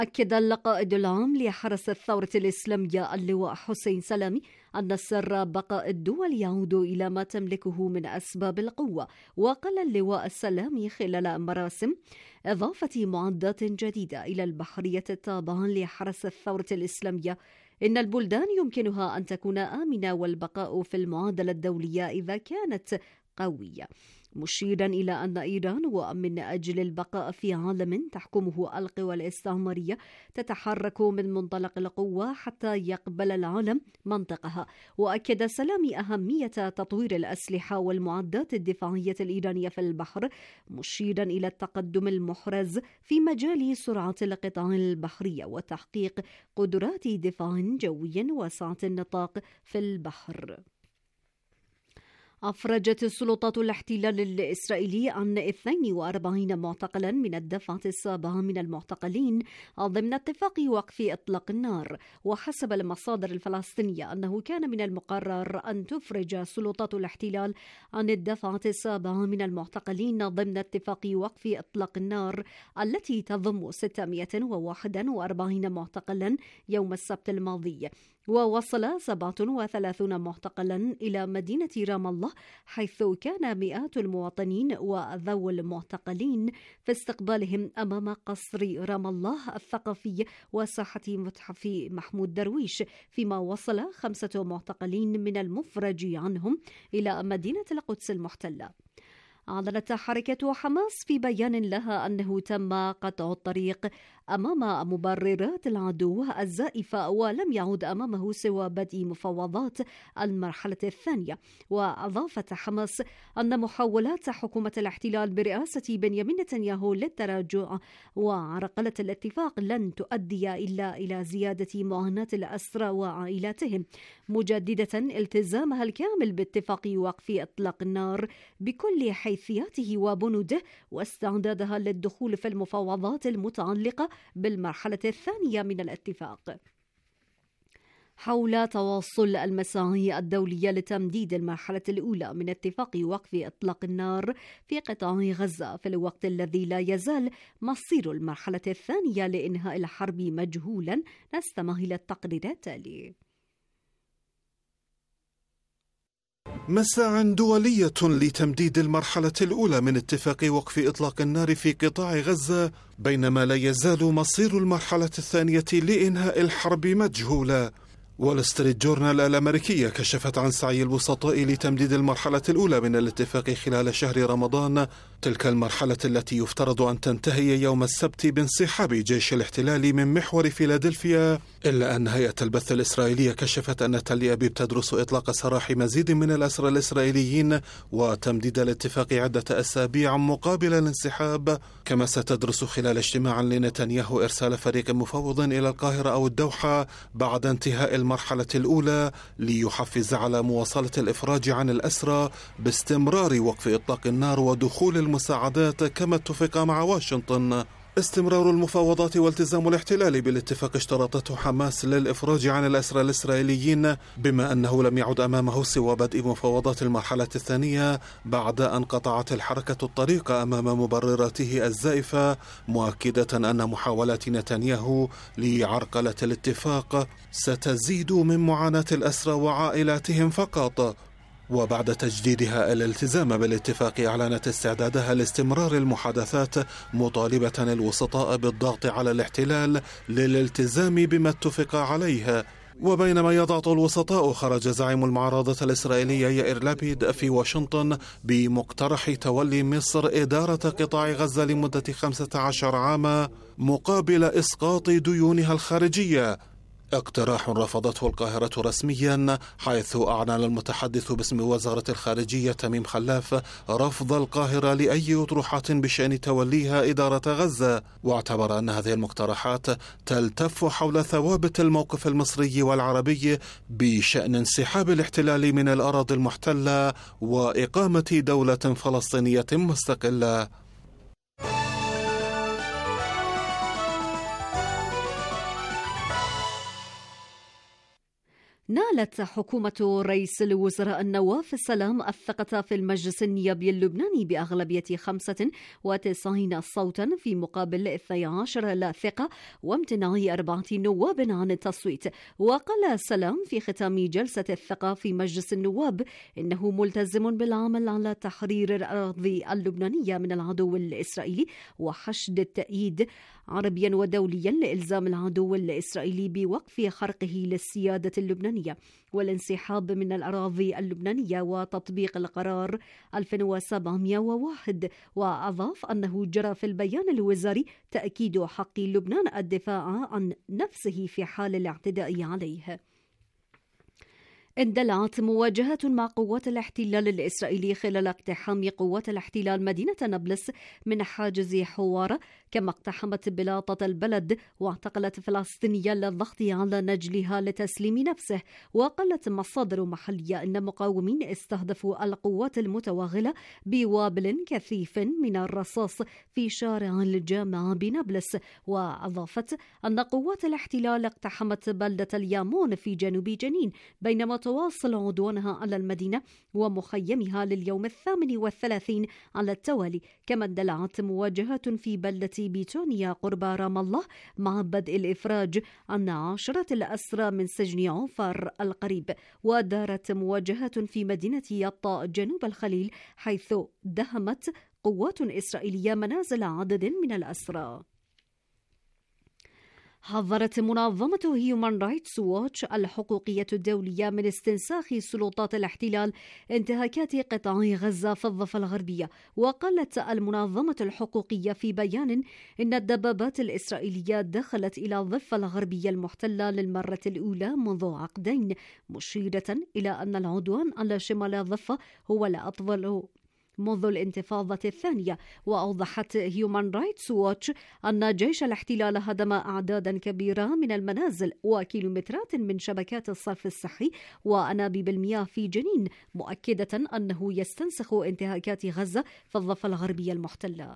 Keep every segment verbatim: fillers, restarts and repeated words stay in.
أكد القائد العام لحرس الثورة الإسلامية اللواء حسين سلامي أن سر بقاء الدول يعود إلى ما تملكه من أسباب القوة. وقال اللواء السلامي خلال مراسم إضافة معدات جديدة إلى البحرية التابعة لحرس الثورة الإسلامية إن البلدان يمكنها أن تكون آمنة والبقاء في المعادلة الدولية إذا كانت قوية، مشيرا إلى أن إيران ومن أجل البقاء في عالم تحكمه القوى الاستعمارية تتحرك من منطلق القوة حتى يقبل العالم منطقها. وأكد سلامي أهمية تطوير الأسلحة والمعدات الدفاعية الإيرانية في البحر، مشيرا إلى التقدم المحرز في مجال سرعة القطع البحرية وتحقيق قدرات دفاع جوي واسعة النطاق في البحر. أفرجت سلطات الاحتلال الإسرائيلي عن اثنين وأربعين معتقلا من الدفعة السابعة من المعتقلين ضمن اتفاق وقف إطلاق النار. وحسب المصادر الفلسطينية أنه كان من المقرر أن تفرج سلطات الاحتلال عن الدفعة السابعة من المعتقلين ضمن اتفاق وقف إطلاق النار التي تضم ستمائة وواحد وأربعين معتقلا يوم السبت الماضي. ووصل سبعة وثلاثين معتقلا إلى مدينة رام الله، حيث كان مئات المواطنين وذو المعتقلين في استقبالهم أمام قصر رام الله الثقافي وساحة متحف محمود درويش، فيما وصل خمسة معتقلين من المفرج عنهم إلى مدينة القدس المحتلة. أعلنت حركة حماس في بيان لها أنه تم قطع الطريق أمام مبررات العدو الزائفة ولم يعد أمامه سوى بدء مفاوضات المرحلة الثانية. وأضافت حماس أن محاولات حكومة الاحتلال برئاسة بنيامين نتنياهو للتراجع وعرقلة الاتفاق لن تؤدي إلا إلى زيادة معاناة الأسرى وعائلاتهم، مجددة التزامها الكامل باتفاق وقف إطلاق النار بكل حيثياته وبنوده واستعدادها للدخول في المفاوضات المتعلقة بالمرحلة الثانية من الاتفاق. حول تواصل المساعي الدولية لتمديد المرحلة الأولى من اتفاق وقف إطلاق النار في قطاع غزة في الوقت الذي لا يزال مصير المرحلة الثانية لإنهاء الحرب مجهولا، نستمع إلى التقرير التالي. مساع دولية لتمديد المرحلة الأولى من اتفاق وقف إطلاق النار في قطاع غزة، بينما لا يزال مصير المرحلة الثانية لإنهاء الحرب مجهولا. وول ستريت جورنال الأمريكية كشفت عن سعي الوسطاء لتمديد المرحلة الأولى من الاتفاق خلال شهر رمضان، تلك المرحلة التي يفترض أن تنتهي يوم السبت بانسحاب جيش الاحتلال من محور فيلادلفيا. إلا أن هيئة البث الإسرائيلية كشفت أن تل أبيب تدرس إطلاق سراح مزيد من الأسرى الإسرائيليين وتمديد الاتفاق عدة أسابيع مقابل الانسحاب، كما ستدرس خلال اجتماع لنتنياهو إرسال فريق مفوض إلى القاهرة أو الدوحة بعد انتهاء المرحلة الأولى ليحفز على مواصلة الإفراج عن الأسرى باستمرار وقف إطلاق النار ودخول المساعدات كما اتفق مع واشنطن. استمرار المفاوضات والتزام الاحتلال بالاتفاق اشترطته حماس للإفراج عن الأسرى الإسرائيليين، بما أنه لم يعد أمامه سوى بدء مفاوضات المرحلة الثانية بعد أن قطعت الحركة الطريق أمام مبرراته الزائفة، مؤكدة أن محاولات نتنياهو لعرقلة الاتفاق ستزيد من معاناة الأسرى وعائلاتهم فقط. وبعد تجديدها الالتزام بالاتفاق أعلنت استعدادها لاستمرار المحادثات، مطالبة الوسطاء بالضغط على الاحتلال للالتزام بما اتفق عليه. وبينما يضغط الوسطاء، خرج زعيم المعارضة الإسرائيلية يائير لابيد في واشنطن بمقترح تولي مصر إدارة قطاع غزة لمدة خمسة عشر عاما مقابل إسقاط ديونها الخارجية، اقتراح رفضته القاهرة رسميا، حيث أعلن المتحدث باسم وزارة الخارجية تميم خلاف رفض القاهرة لأي أطروحات بشأن توليها إدارة غزة، واعتبر أن هذه المقترحات تلتف حول ثوابت الموقف المصري والعربي بشأن انسحاب الاحتلال من الأراضي المحتلة وإقامة دولة فلسطينية مستقلة. نالت حكومة رئيس الوزراء نواف السلام الثقة في المجلس النيابي اللبناني بأغلبية خمسة وتسعين صوتا في مقابل اثني عشر لا ثقة وامتناع أربعة نواب عن التصويت. وقال السلام في ختام جلسة الثقة في مجلس النواب إنه ملتزم بالعمل على تحرير الأراضي اللبنانية من العدو الإسرائيلي وحشد التأييد عربيا ودوليا لإلزام العدو الإسرائيلي بوقف خرقه للسيادة اللبنانية والانسحاب من الأراضي اللبنانية وتطبيق القرار ألف وسبعمائة وواحد. وأضاف أنه جرى في البيان الوزاري تأكيد حق لبنان الدفاع عن نفسه في حال الاعتداء عليه. اندلعت مواجهات مع قوات الاحتلال الإسرائيلي خلال اقتحام قوات الاحتلال مدينة نابلس من حاجز حوارة، كما اقتحمت بلاطة البلد واعتقلت فلسطينيا للضغط على نجلها لتسليم نفسه. وقالت مصادر محلية أن مقاومين استهدفوا القوات المتوغلة بوابل كثيف من الرصاص في شارع الجامعة بنابلس. وأضافت أن قوات الاحتلال اقتحمت بلدة اليامون في جنوب جنين بينما تواصل عدوانها على المدينة ومخيمها لليوم الثامن والثلاثين على التوالي. كما اندلعت مواجهات في بلدة بيتونيا قرب رام الله مع بدء الإفراج عن عشرة الأسرى من سجن عوفر القريب. ودارت مواجهات في مدينة يطا جنوب الخليل حيث دهمت قوات إسرائيلية منازل عدد من الأسرى. حذرت منظمة هيومان رايتس ووتش الحقوقية الدولية من استنساخ سلطات الاحتلال انتهاكات قطاع غزة في الضفة الغربية. وقالت المنظمة الحقوقية في بيان إن الدبابات الإسرائيلية دخلت إلى الضفة الغربية المحتلة للمرة الأولى منذ عقدين، مشيرة إلى أن العدوان على شمال الضفة هو الأطول منذ الانتفاضة الثانية. وأوضحت هيومان رايتس ووتش أن جيش الاحتلال هدم أعدادا كبيرة من المنازل وكيلومترات من شبكات الصرف الصحي وأنابيب المياه في جنين، مؤكدة أنه يستنسخ انتهاكات غزة في الضفة الغربية المحتلة.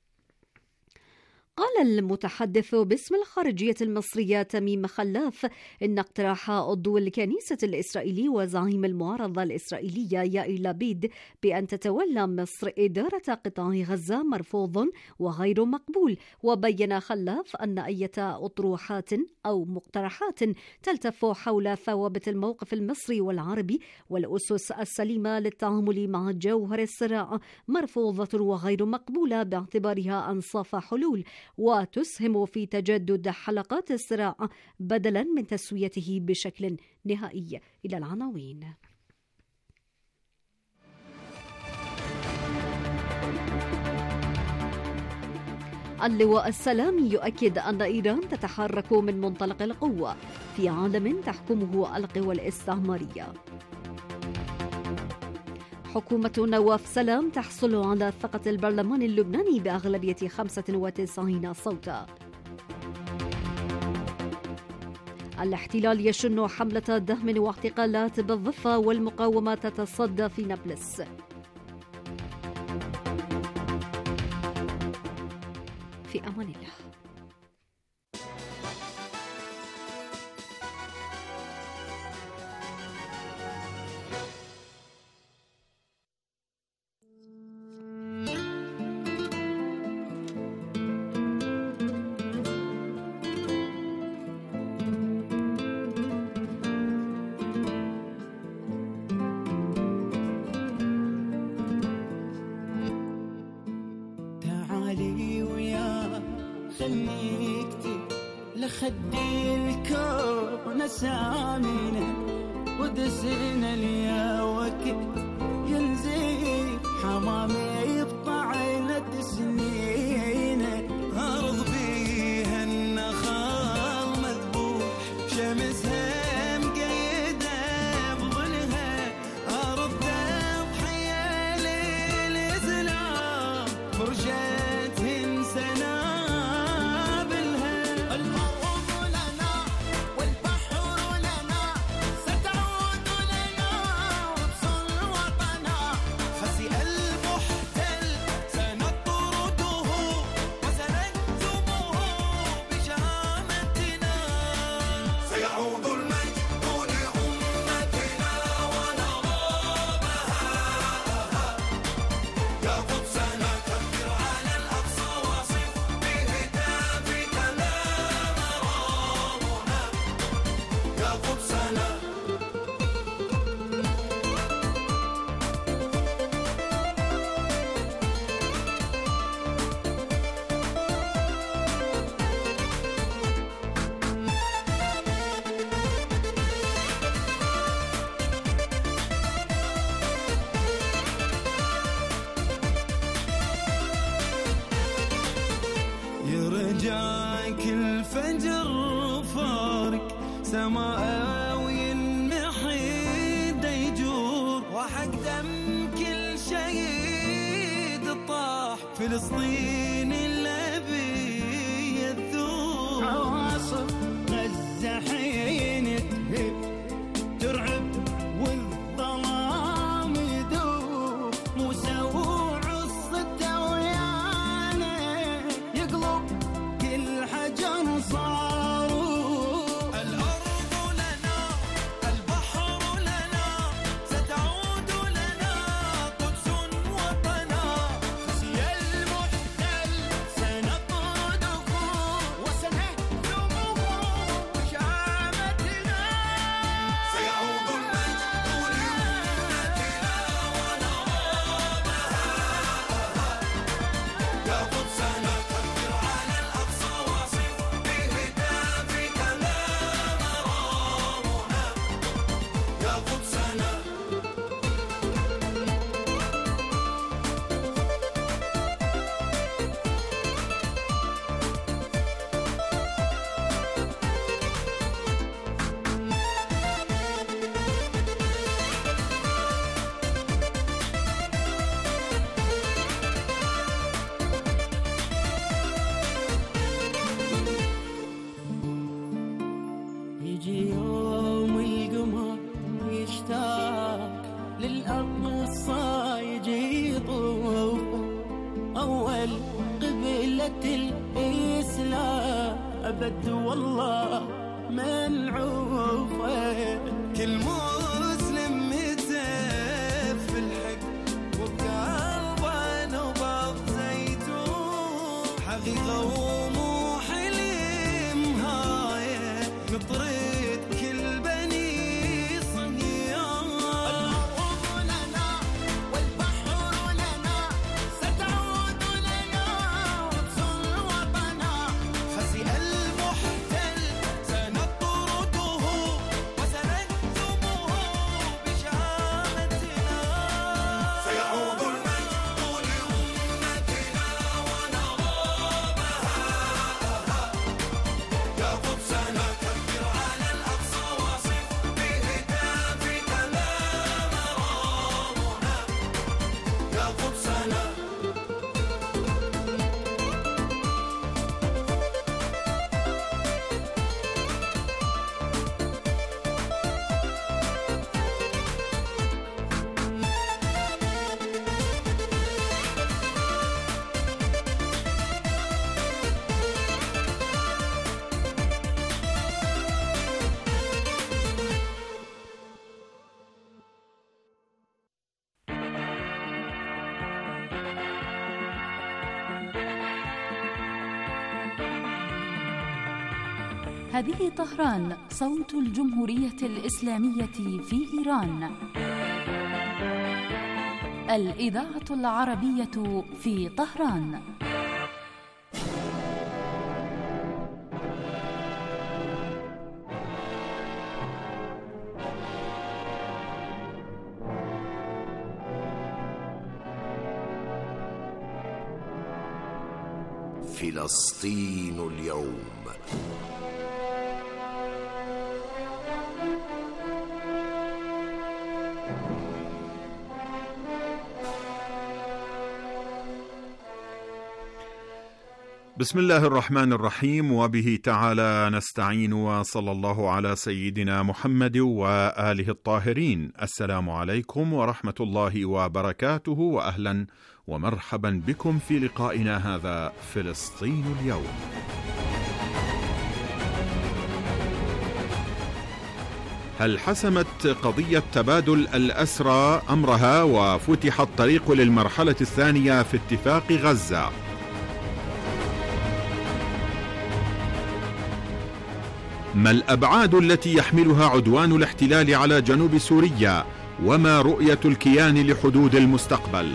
قال المتحدث باسم الخارجية المصرية تميم خلاف إن اقتراح عضو الكنيسة الإسرائيلي وزعيم المعارضة الإسرائيلية يائير لبيد بأن تتولى مصر إدارة قطاع غزة مرفوض وغير مقبول. وبين خلاف أن أي أطروحات أو مقترحات تلتف حول ثوابت الموقف المصري والعربي والأسس السليمة للتعامل مع جوهر الصراع مرفوضة وغير مقبولة باعتبارها أنصاف حلول وتسهم في تجدد حلقات الصراع بدلا من تسويته بشكل نهائي. إلى العناوين. اللواء السلامي يؤكد أن إيران تتحرك من منطلق القوة في عالم تحكمه القوى الاستعمارية. حكومة نواف سلام تحصل على ثقة البرلمان اللبناني بأغلبية خمسة وتسعين صوتا. الاحتلال يشن حملة دهم واعتقالات بالضفة والمقاومة تتصدى في نابلس. في أمان الله. لخدي الكون سامينا ودسنا ليا وقت ينزيف حمامي بطعنا تسنينا أرض بيها النخال مذبوح شمسها مقيدة بظلها أرض تضحية للإسلام فرجتهن سنة سماوي محيد يجور وحق دم كل شهيد طاح فلسطين الأبي الذور عواصف غزة حين تهب ترعب والظلام يدور موسى وعصته ويانا يقلب كل حجر صاروا الأرض لنا البحر لنا ستعود لنا قدس وطنا خزي المحتل سنطرده وسنهزمه بشهامتنا سيعود المجد لأمتنا ونرامها يا قدسنا كبر على الأقصى واصف بهتافك لا مرامنا يا قدسنا يجي يوم القمر يشتاق للأقصى يجي يطوف أول قبلة الإسلام أبد والله منعوفة كل مسلم متف في الحق وبقلبه نبض زيتون حقيقة ومو حلم هاي نطرد كل بني صهيون الأرض لنا والبحر لنا ستعود لنا قدس وطنا خزي المحتل سنطرده وسنهزمه بشهامتنا سيعود المجد لأمتنا ونرامها يا قدسنا كبر على الأقصى واصف بهتافك لا مرامنا يا قدسنا هذه طهران صوت الجمهورية الإسلامية في إيران. الإذاعة العربية في طهران. فلسطين اليوم. بسم الله الرحمن الرحيم، وبه تعالى نستعين، وصلى الله على سيدنا محمد وآله الطاهرين. السلام عليكم ورحمة الله وبركاته، وأهلا ومرحبا بكم في لقائنا هذا فلسطين اليوم. هل حسمت قضية تبادل الأسرى أمرها وفتح الطريق للمرحلة الثانية في اتفاق غزة؟ ما الأبعاد التي يحملها عدوان الاحتلال على جنوب سوريا؟ وما رؤية الكيان لحدود المستقبل؟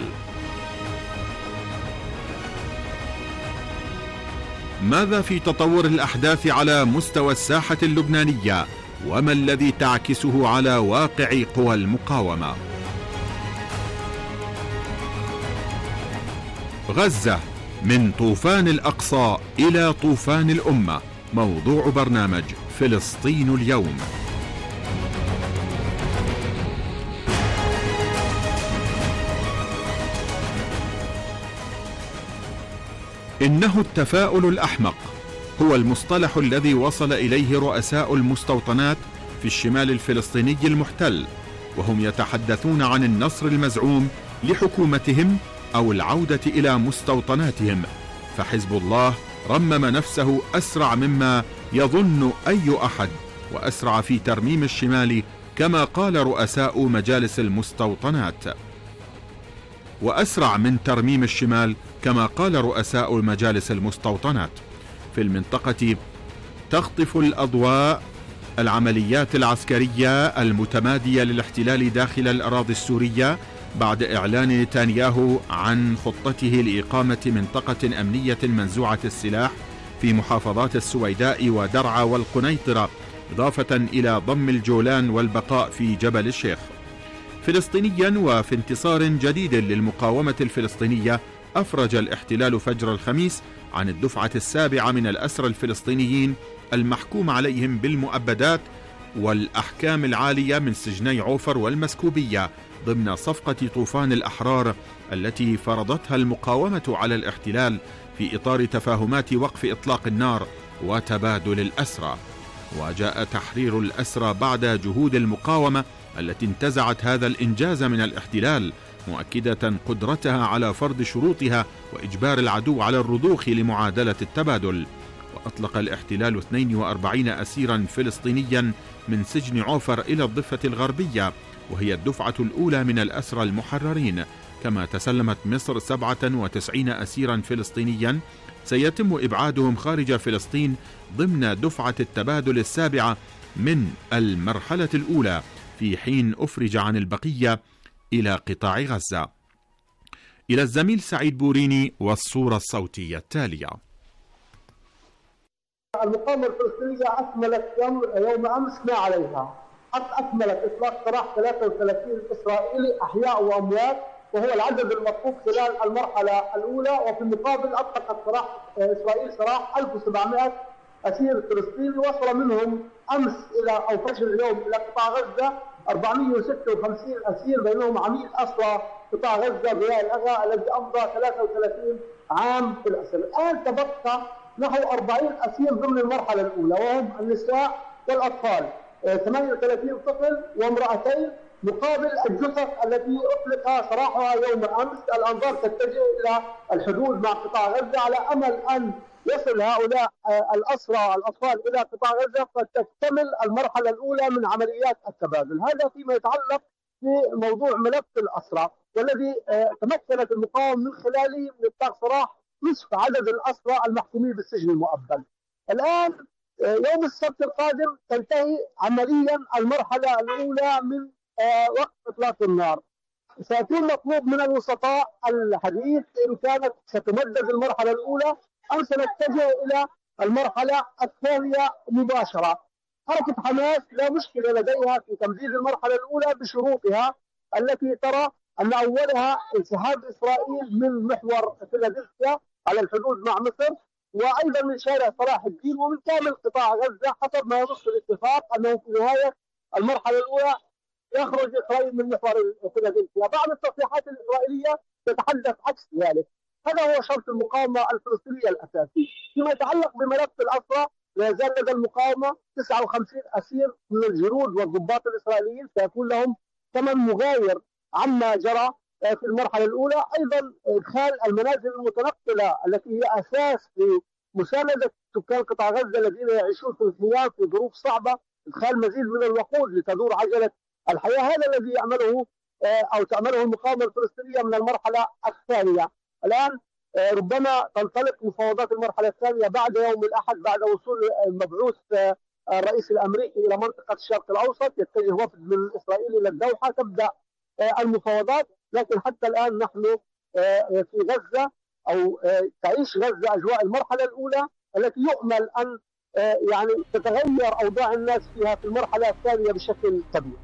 ماذا في تطور الأحداث على مستوى الساحة اللبنانية؟ وما الذي تعكسه على واقع قوى المقاومة؟ غزة من طوفان الأقصى إلى طوفان الأمة، موضوع برنامج فلسطين اليوم. إنه التفاؤل الأحمق هو المصطلح الذي وصل إليه رؤساء المستوطنات في الشمال الفلسطيني المحتل، وهم يتحدثون عن النصر المزعوم لحكومتهم أو العودة إلى مستوطناتهم. فحزب الله رمم نفسه أسرع مما يظن أي أحد، وأسرع في ترميم الشمال كما قال رؤساء مجالس المستوطنات، وأسرع من ترميم الشمال كما قال رؤساء مجالس المستوطنات. في المنطقة تخطف الأضواء العمليات العسكرية المتمادية للاحتلال داخل الأراضي السورية بعد إعلان نتنياهو عن خطته لإقامة منطقة أمنية منزوعة السلاح في محافظات السويداء ودرعا والقنيطرة، إضافة إلى ضم الجولان والبقاء في جبل الشيخ. فلسطينيا وفي انتصار جديد للمقاومة الفلسطينية، أفرج الاحتلال فجر الخميس عن الدفعة السابعة من الأسرى الفلسطينيين المحكوم عليهم بالمؤبدات والأحكام العالية من سجني عوفر والمسكوبية ضمن صفقة طوفان الأحرار التي فرضتها المقاومة على الاحتلال في إطار تفاهمات وقف إطلاق النار وتبادل الأسرى. وجاء تحرير الأسرى بعد جهود المقاومة التي انتزعت هذا الإنجاز من الاحتلال، مؤكدة قدرتها على فرض شروطها وإجبار العدو على الرضوخ لمعادلة التبادل. وأطلق الاحتلال اثنين وأربعين أسيرا فلسطينيا من سجن عوفر إلى الضفة الغربية، وهي الدفعة الأولى من الأسرى المحررين. كما تسلمت مصر سبعة وتسعين أسيرا فلسطينيا سيتم إبعادهم خارج فلسطين ضمن دفعة التبادل السابعة من المرحلة الأولى، في حين أفرج عن البقية إلى قطاع غزة. إلى الزميل سعيد بوريني والصورة الصوتية التالية. المقاومة الفلسطينية أكملت يوم, يوم أمس ما عليها، حتى أكملت إطلاق سراح ثلاثة وثلاثين إسرائيلي أحياء وأموات، وهو العدد المطلوب خلال المرحلة الأولى. وفي المقابل أطلقت سراح إسرائيل سراح ألف وسبعمائة أسير فلسطيني، وصل منهم أمس إلى أو فجر اليوم إلى قطاع غزة أربعمائة وستة وخمسين أسير، بينهم عميد أسرى قطاع غزة ضياء الأغا الذي أمضى ثلاثة وثلاثين عام في الأسر. الآن تبقى نحو أربعين أسير ضمن المرحلة الأولى، وهم النساء والأطفال، ثمانية وثلاثين طفل وامرأتين، مقابل الجثث التي أطلق سراحها يوم أمس. الأنظار تتجه إلى الحدود مع قطاع غزة على أمل أن يصل هؤلاء الأسرى الأطفال إلى قطاع غزة فتكتمل المرحلة الأولى من عمليات التبادل. هذا فيما يتعلق في موضوع ملف الأسرى، والذي تمكنت المقاومة من خلاله من إطلاق سراح نصف عدد الأسرى المحكومين بالسجن المؤبد. الآن يوم السبت القادم تنتهي عمليا المرحلة الأولى من وقف إطلاق النار. سيكون مطلوب من الوسطاء الحديث إن كانت ستمدد المرحلة الأولى أو سنتجه إلى المرحلة الثانية مباشرة. حركة حماس لا مشكلة لديها في تمديد المرحلة الأولى بشروطها التي ترى أن أولها انسحاب إسرائيل من محور فيلادلفيا على الحدود مع مصر، وأيضا من شارع صلاح الدين ومن كامل قطاع غزة، حسب ما ينص الاتفاق أنه في نهاية المرحلة الأولى يخرج إسرائيل من محور فيلادلفيا. بعض التصريحات الإسرائيلية تتحدث عكس ذلك. هذا هو شرط المقاومة الفلسطينية الأساسي. فيما يتعلق بملف الأسرى، لا يزال لدى المقاومة تسعة وخمسين أسير من الجنود والضباط الإسرائيليين سيكون لهم ثمن مغاير عما جرى في المرحلة الأولى. أيضا إدخال المنازل المتنقلة التي هي أساس لمساندة سكان قطاع غزة الذين يعيشون في الخيام في ظروف صعبة، إدخال مزيد من الوقود لتدور عجلة الحياة. هذا الذي يعمله أو تعمله المقاومة الفلسطينية من المرحلة الثانية. الآن ربما تنطلق مفاوضات المرحلة الثانية بعد يوم الأحد، بعد وصول المبعوث الرئيس الأمريكي إلى منطقة الشرق الأوسط، يتجه وفد من إسرائيل إلى الدوحة، تبدأ المفاوضات. لكن حتى الآن نحن في غزة أو تعيش غزة أجواء المرحلة الأولى التي يؤمل أن يعني تتغير أوضاع الناس فيها في المرحلة الثانية بشكل كبير.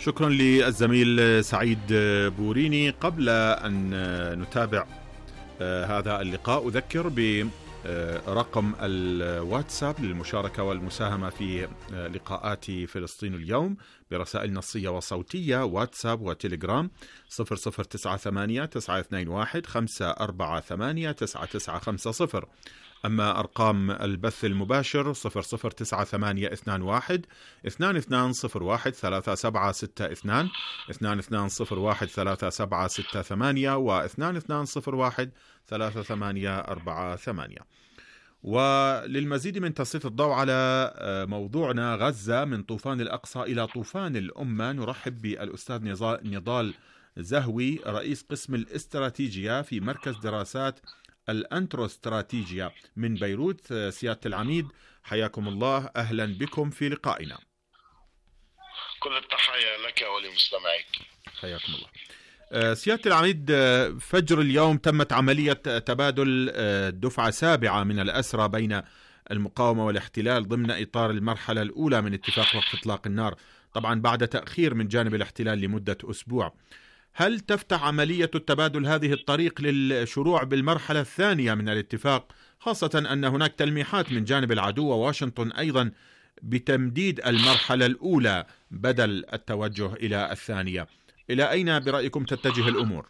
شكرا للزميل سعيد بوريني. قبل أن نتابع هذا اللقاء أذكر برقم الواتساب للمشاركة والمساهمة في لقاءات فلسطين اليوم برسائل نصية وصوتية، واتساب وتليجرام صفر صفر تسعة ثمانية تسعة اثنين واحد خمسة أربعة ثمانية تسعة تسعة خمسة صفر. أما أرقام البث المباشر صفر صفر تسعة ثمانية اثنان واحد اثنان اثنان صفر واحد ثلاثة سبعة ستة اثنان اثنان اثنان صفر واحد ثلاثة سبعة ستة ثمانية واثنان اثنان صفر واحد ثلاثة ثمانية أربعة ثمانية. وللمزيد من تسليط الضوء على موضوعنا غزة من طوفان الأقصى إلى طوفان الأمة نرحب بالأستاذ نضال زهوي رئيس قسم الاستراتيجية في مركز دراسات الأنتروستراتيجيا من بيروت. سيادة العميد حياكم الله، أهلا بكم في لقائنا. كل التحية لك ولمستمعيك. حياكم الله. سيادة العميد، فجر اليوم تمت عملية تبادل دفعة سابعة من الأسرى بين المقاومة والاحتلال ضمن إطار المرحلة الأولى من اتفاق وقف إطلاق النار، طبعا بعد تأخير من جانب الاحتلال لمدة أسبوع. هل تفتح عملية التبادل هذه الطريق للشروع بالمرحلة الثانية من الاتفاق، خاصة أن هناك تلميحات من جانب العدو وواشنطن أيضا بتمديد المرحلة الأولى بدل التوجه إلى الثانية؟ إلى أين برأيكم تتجه الأمور؟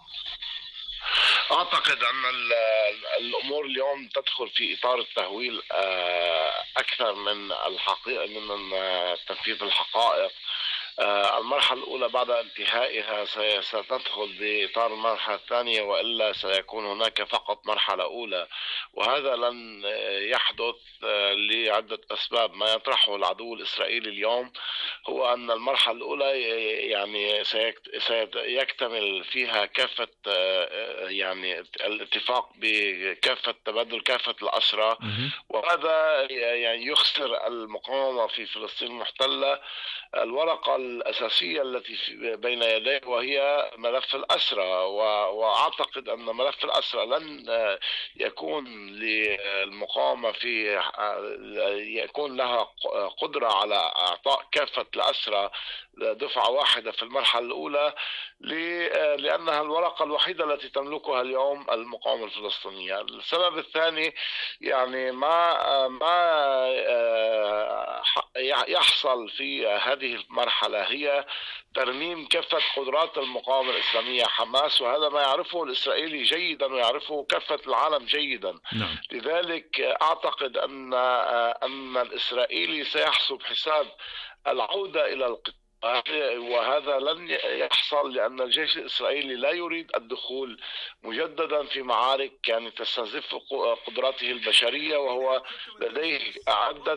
أعتقد أن الأمور اليوم تدخل في إطار التهويل أكثر من الحقيقة من تنفيذ الحقائق. المرحلة الأولى بعد انتهائها ستدخل بإطار المرحلة الثانية، وإلا سيكون هناك فقط مرحلة أولى، وهذا لن يحدث لعدة أسباب. ما يطرحه العدو الإسرائيلي اليوم هو أن المرحلة الأولى يعني سيكتمل فيها كافة يعني الاتفاق بكافة تبادل كافة الأسرى، وهذا يعني يخسر المقاومة في فلسطين المحتلة الورقة الأساسية التي بين يديه، وهي ملف الأسرى. وأعتقد أن ملف الأسرى لن يكون للمقاومة في يكون لها قدرة على إعطاء كافة الأسرى دفعة واحدة في المرحلة الأولى، لأنها الورقة الوحيدة التي تملكها اليوم المقاومة الفلسطينية. السبب الثاني يعني ما ما يحصل في هذه المرحلة هي ترميم كافة قدرات المقاومة الإسلامية حماس، وهذا ما يعرفه الإسرائيلي جيدا ويعرفه كافة العالم جيدا. نعم. لذلك أعتقد أن أن الإسرائيلي سيحسب حساب العودة إلى القتال، وهذا لن يحصل لأن الجيش الإسرائيلي لا يريد الدخول مجددا في معارك يعني تستنزف قدراته البشرية، وهو لديه عدة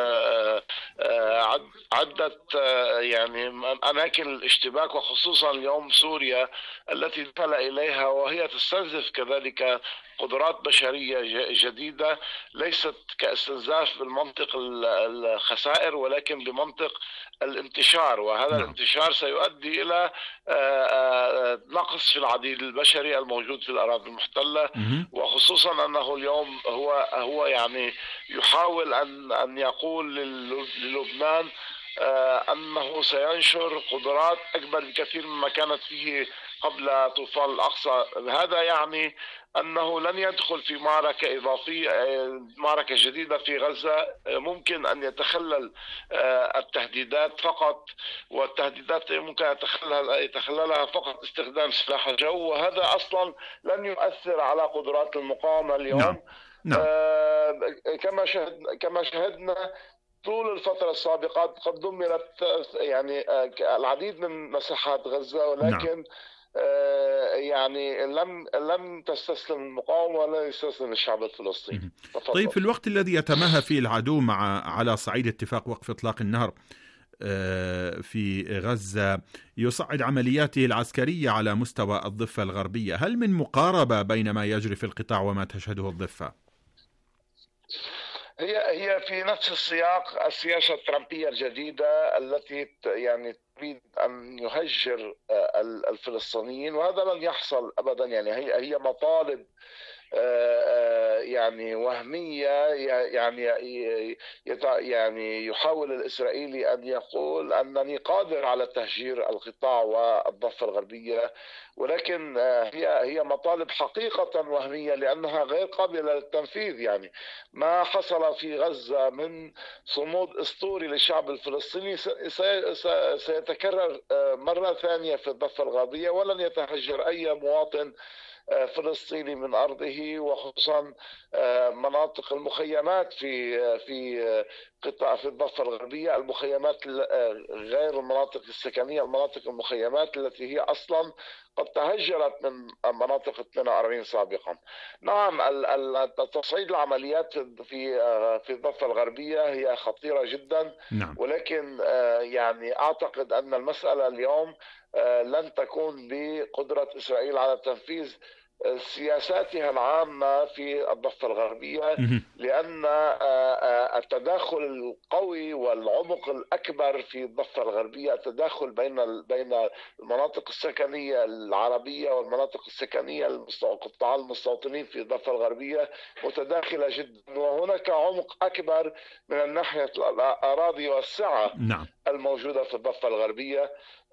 عدة يعني أماكن الاشتباك، وخصوصا اليوم سوريا التي دخل إليها وهي تستنزف كذلك قدرات بشرية جديدة، ليست كاستنزاف بالمنطق الخسائر ولكن بمنطق الانتشار، وهذا الانتشار سيؤدي إلى نقص في العديد البشري الموجود في الأراضي المحتلة، وخصوصا أنه اليوم هو هو يعني يحاول أن أن يقول للبنان أنه سينشر قدرات أكبر بكثير مما كانت فيه قبل طوفان الأقصى. هذا يعني أنه لن يدخل في معركة إضافية، معركة جديدة في غزة. ممكن أن يتخلل التهديدات فقط، والتهديدات ممكن يتخللها فقط استخدام سلاح الجو، وهذا أصلا لن يؤثر على قدرات المقاومة اليوم. نعم. نعم. آه كما شهدنا كما شهدنا طول الفترة السابقة قد دمرت يعني العديد من مساحات غزة، ولكن نعم. يعني لم لم تستسلم المقاومة ولا يستسلم الشعب الفلسطيني. طيب، في الوقت الذي يتماهى فيه العدو مع على صعيد اتفاق وقف إطلاق النار في غزة يصعد عملياته العسكرية على مستوى الضفة الغربية، هل من مقاربة بين ما يجري في القطاع وما تشهده الضفة؟ هي هي في نفس السياق السياسة الترامبية الجديدة التي يعني تريد أن يهجر الفلسطينيين، وهذا لن يحصل أبدا. يعني هي هي مطالب يعني وهمية، يعني يعني يحاول الإسرائيلي أن يقول أنني قادر على تهجير القطاع والضفة الغربية، ولكن هي هي مطالب حقيقة وهمية لأنها غير قابلة للتنفيذ. يعني ما حصل في غزة من صمود أسطوري للشعب الفلسطيني سيتكرر مرة ثانية في الضفة الغربية، ولن يتهجر أي مواطن فلسطيني من أرضه، وخصوصا مناطق المخيمات في في قطاع في الضفة الغربية، المخيمات غير المناطق السكنية، المناطق المخيمات التي هي أصلا قد تهجرت من مناطق اثنين وأربعين سابقا. نعم، تصعيد العمليات في في الضفة الغربية هي خطيرة جدا، نعم. ولكن يعني أعتقد أن المسألة اليوم لن تكون بقدرة إسرائيل على تنفيذ سياساتها العامة في الضفة الغربية، لأن التداخل القوي والعمق الأكبر في الضفة الغربية التداخل بين بين المناطق السكنية العربية والمناطق السكنية القطاع المستوطنين في الضفة الغربية متداخلة جدا، وهناك عمق أكبر من الناحية الأراضي والسعة نعم. الموجودة في الضفة الغربية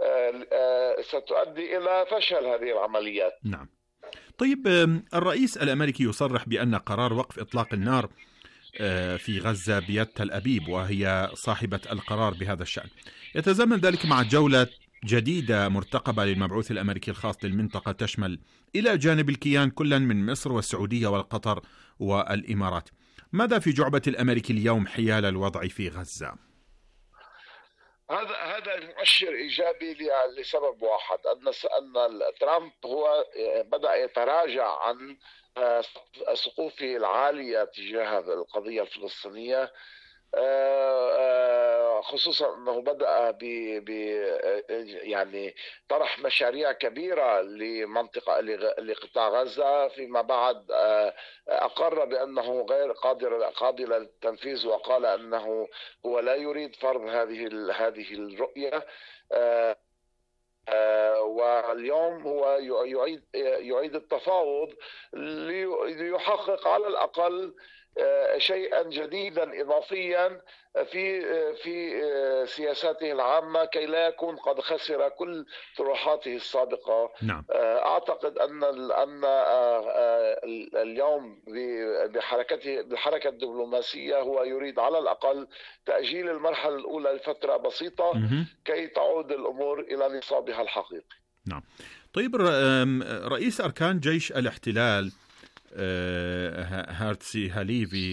ستؤدي إلى فشل هذه العمليات. نعم. طيب، الرئيس الأمريكي يصرح بأن قرار وقف إطلاق النار في غزة بيد تل أبيب، وهي صاحبة القرار بهذا الشأن. يتزامن ذلك مع جولة جديدة مرتقبة للمبعوث الأمريكي الخاص للمنطقة تشمل إلى جانب الكيان كلا من مصر والسعودية والقطر والإمارات. ماذا في جعبة الأمريكي اليوم حيال الوضع في غزة؟ هذا هذا مؤشر ايجابي لسبب واحد، ان ان ترامب هو بدا يتراجع عن سقوفه العاليه تجاه القضيه الفلسطينيه، خصوصا انه بدا ب يعني طرح مشاريع كبيره لمنطقه لقطاع غزه، فيما بعد اقر بانه غير قادر قابل للتنفيذ، وقال انه هو لا يريد فرض هذه هذه الرؤيه. واليوم هو يعيد يعيد التفاوض ليحقق على الاقل شيئا جديدا إضافيا في في سياساته العامة كي لا يكون قد خسر كل طروحاته السابقة. نعم. أعتقد أن أن اليوم بحركته بالحركة الدبلوماسية هو يريد على الأقل تأجيل المرحلة الأولى لفترة بسيطة كي تعود الأمور إلى نصابها الحقيقي. نعم. طيب، رئيس أركان جيش الاحتلال هرتسي هاليفي،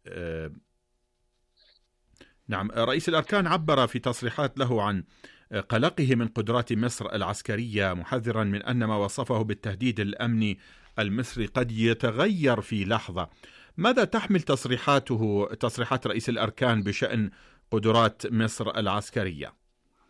نعم، رئيس الأركان عبر في تصريحات له عن قلقه من قدرات مصر العسكرية، محذرا من أن ما وصفه بالتهديد الأمني المصري قد يتغير في لحظة. ماذا تحمل تصريحاته تصريحات رئيس الأركان بشأن قدرات مصر العسكرية؟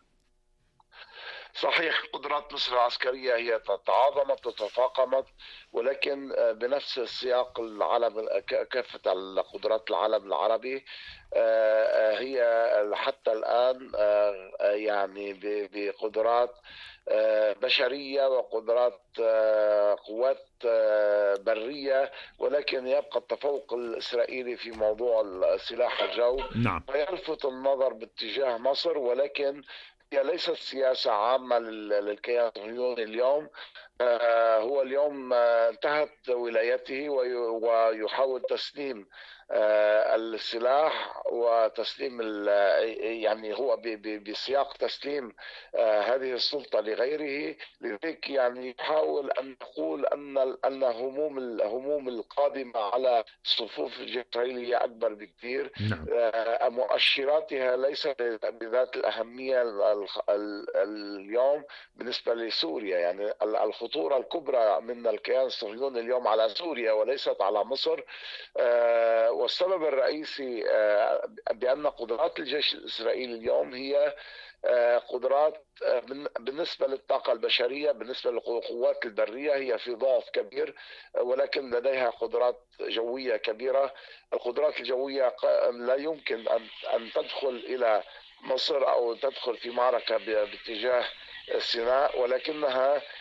صحيح، قدرات مصر العسكرية هي تتعاظمت وتفاقمت، ولكن بنفس السياق العالم كافة القدرات العالم العربي هي حتى الآن يعني بقدرات بشرية وقدرات قوات برية، ولكن يبقى التفوق الإسرائيلي في موضوع سلاح الجو. نعم. ويلفت النظر باتجاه مصر، ولكن هي ليست سياسة عامة للكيان الصهيوني اليوم. هو اليوم انتهت ولايته ويحاول تسليم السلاح وتسليم يعني هو بسياق تسليم هذه السلطة لغيره. لذلك يعني يحاول أن يقول أن أن هموم الهموم القادمة على الصفوف الإسرائيلية أكبر بكثير. نعم. مؤشراتها ليست بذات الأهمية اليوم بالنسبة لسوريا. يعني الخطورة الكبرى من الكيان الصهيوني اليوم على سوريا وليست على مصر، والسبب الرئيسي بأن قدرات الجيش الإسرائيلي اليوم هي قدرات بالنسبة للطاقة البشرية، بالنسبة للقوات البرية هي في ضعف كبير، ولكن لديها قدرات جوية كبيرة. القدرات الجوية لا يمكن أن تدخل إلى مصر أو تدخل في معركة باتجاه سيناء، ولكنها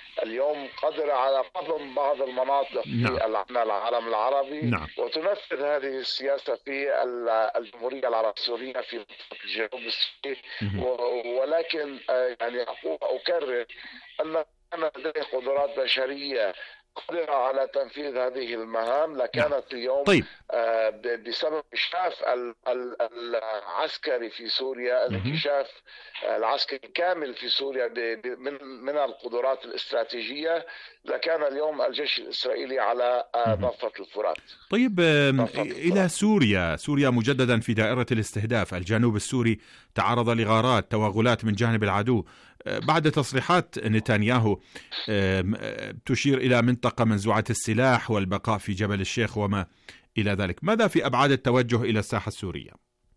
اليوم قادرة على قضم بعض المناطق نعم. في العالم العربي نعم. وتنفذ هذه السياسة في الجمهورية العربية السورية في الجنوب السوري. ولكن يعني أكرر أن لديه قدرات بشرية قادرة على تنفيذ هذه المهام لكانت اليوم طيب. بسبب اكتشاف العسكري في سوريا، الانكشاف العسكري كامل في سوريا من من القدرات الاستراتيجية، لكان اليوم الجيش الإسرائيلي على ضفة الفرات. طيب إلى سوريا، سوريا مجددا في دائرة الاستهداف، الجنوب السوري تعرض لغارات توغلات من جانب العدو بعد تصريحات نتنياهو تشير إلى منطقة منزوعة السلاح والبقاء في جبل الشيخ وما إلى ذلك. ماذا في أبعاد التوجه إلى الساحة السورية؟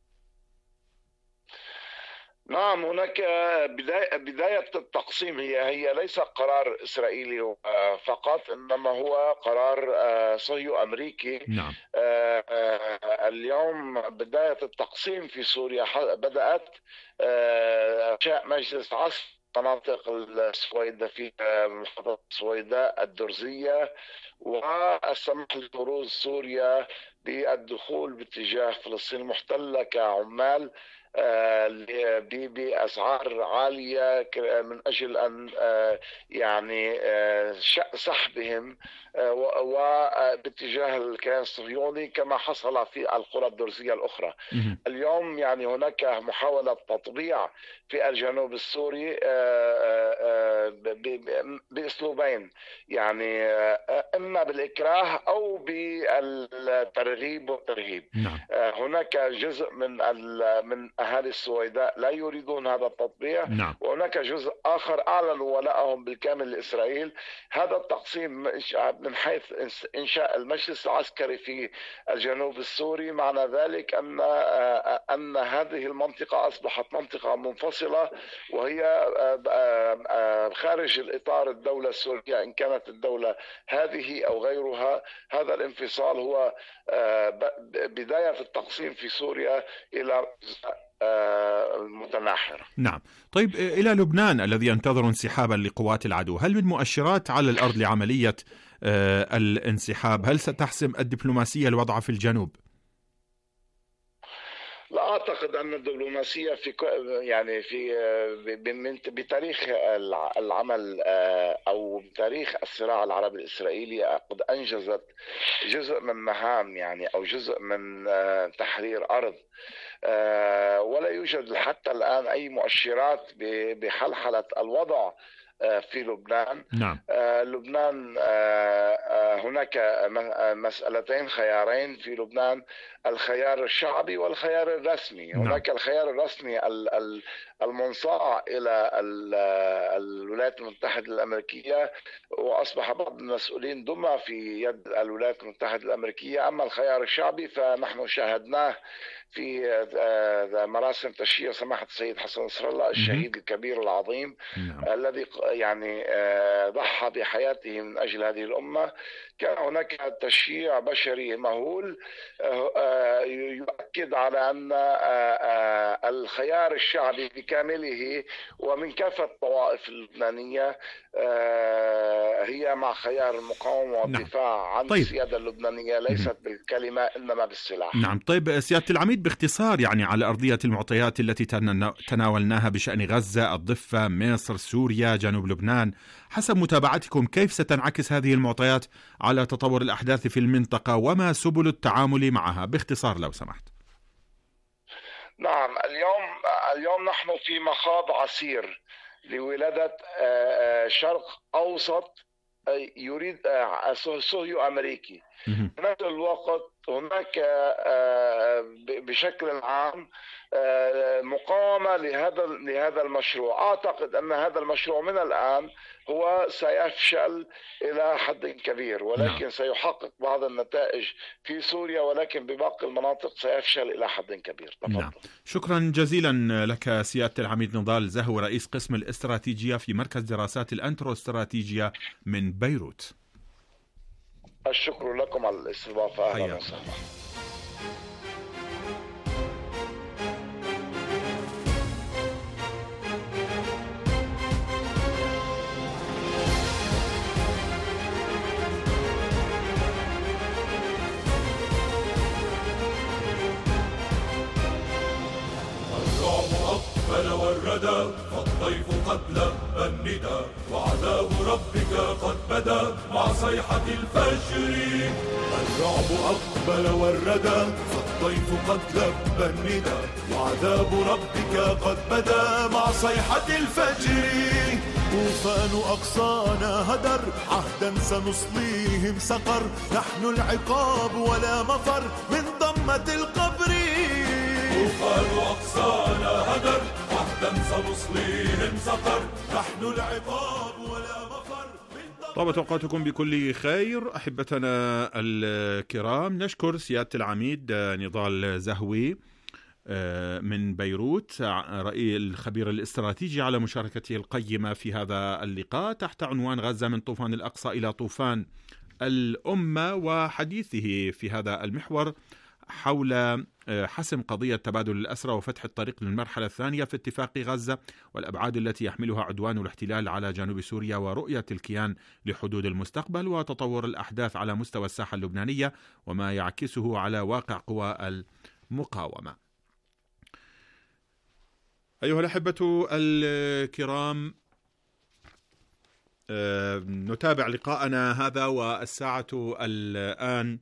نعم، هناك بداية, بداية التقسيم هي هي ليس قرار إسرائيلي فقط، إنما هو قرار صهيوني أمريكي. نعم. اليوم بداية التقسيم في سوريا بدأت إنشاء مجلس عسكري مناطق السويداء في محافظة السويداء الدرزية، والسمح لبروز سوريا بالدخول باتجاه فلسطين المحتلة كعمال بأسعار عالية من أجل أن يعني سحبهم وباتجاه الكيان الصهيوني كما حصل في القرى الدرزية الأخرى. اليوم يعني هناك محاولة تطبيع في الجنوب السوري بأسلوبين، يعني إما بالإكراه أو بالترغيب والترهيب. هناك جزء من من أهالي السويداء لا يريدون هذا التطبيع. نعم. وهناك جزء آخر أعلنوا ولائهم بالكامل لإسرائيل. هذا التقسيم من حيث إنشاء المجلس العسكري في الجنوب السوري معنى ذلك أن أن هذه المنطقة أصبحت منطقة منفصلة وهي خارج الإطار الدولة السورية، إن كانت الدولة هذه أو غيرها. هذا الانفصال هو بداية التقسيم في سوريا إلى المتناحرة. نعم. طيب إلى لبنان الذي ينتظر انسحابا لقوات العدو، هل من مؤشرات على الأرض لعملية الانسحاب؟ هل ستحسم الدبلوماسية الوضع في الجنوب؟ لا أعتقد أن الدبلوماسية في يعني في بتاريخ العمل أو بتاريخ الصراع العربي الإسرائيلي قد أنجزت جزء من مهام يعني أو جزء من تحرير أرض، ولا يوجد حتى الآن أي مؤشرات بحلحلة الوضع في لبنان. نعم. لبنان هناك مسألتين، خيارين في لبنان: الخيار الشعبي والخيار الرسمي. نعم. هناك الخيار الرسمي المنصاع إلى الولايات المتحدة الأمريكية، وأصبح بعض المسؤولين ضم في يد الولايات المتحدة الأمريكية. أما الخيار الشعبي فنحن شاهدناه في مراسم تشييع سماحة السيد حسن نصر الله الشهيد الكبير العظيم. نعم. الذي يعني ضحى بحياته من أجل هذه الأمة. كان هناك تشييع بشري مهول يؤكد على أن الخيار الشعبي بكامله ومن كافة الطوائف اللبنانية هي مع خيار المقاومة والدفاع. نعم. عن طيب. السيادة اللبنانية ليست بالكلمة إنما بالسلاح. نعم. طيب سيادة العميد، باختصار يعني على أرضية المعطيات التي تناولناها بشأن غزة، الضفة، مصر، سوريا، جنوب لبنان، حسب متابعتكم كيف ستنعكس هذه المعطيات على تطور الأحداث في المنطقة وما سبل التعامل معها باختصار لو سمحت؟ نعم، اليوم اليوم نحن في مخاض عسير لولادة شرق أوسط يريد صهيوني أمريكي. في نفس الوقت هناك بشكل عام مقاومة لهذا لهذا المشروع. أعتقد أن هذا المشروع من الآن هو سيفشل إلى حد كبير، ولكن سيحقق بعض النتائج في سوريا، ولكن بباقي المناطق سيفشل إلى حد كبير. تفضل. نعم. شكرا جزيلا لك سيادة العميد نضال زهو، رئيس قسم الاستراتيجية في مركز دراسات الأنترو-استراتيجية من بيروت. الشكر لكم على الاستضافة. أهلا وسهلا. قد لبى النداء وعذاب ربك قد بدا مع صيحة الفجر. الرعب أقبل والردى فالضيف قد لبى النداء وعذاب ربك قد بدا مع صيحة الفجر. طوفان أقصانا هدر عهدا سنصليهم سقر، نحن العقاب ولا مفر من ضمة القبر. طوفان أقصانا هدر عهدا سنصليهم سقر، نحن العقاب ولا مفر من ضمة. طابت أوقاتكم بكل خير أحبتنا الكرام. نشكر سيادة العميد نضال زهوي من بيروت رئيس الخبير الاستراتيجي على مشاركته القيمة في هذا اللقاء تحت عنوان غزة من طوفان الأقصى إلى طوفان الأمة، وحديثه في هذا المحور حول حسم قضية تبادل الأسرى وفتح الطريق للمرحلة الثانية في اتفاق غزة والأبعاد التي يحملها عدوان الاحتلال على جنوب سوريا ورؤية الكيان لحدود المستقبل وتطور الأحداث على مستوى الساحة اللبنانية وما يعكسه على واقع قوى المقاومة. أيها الأحبة الكرام، نتابع لقاءنا هذا والساعة الآن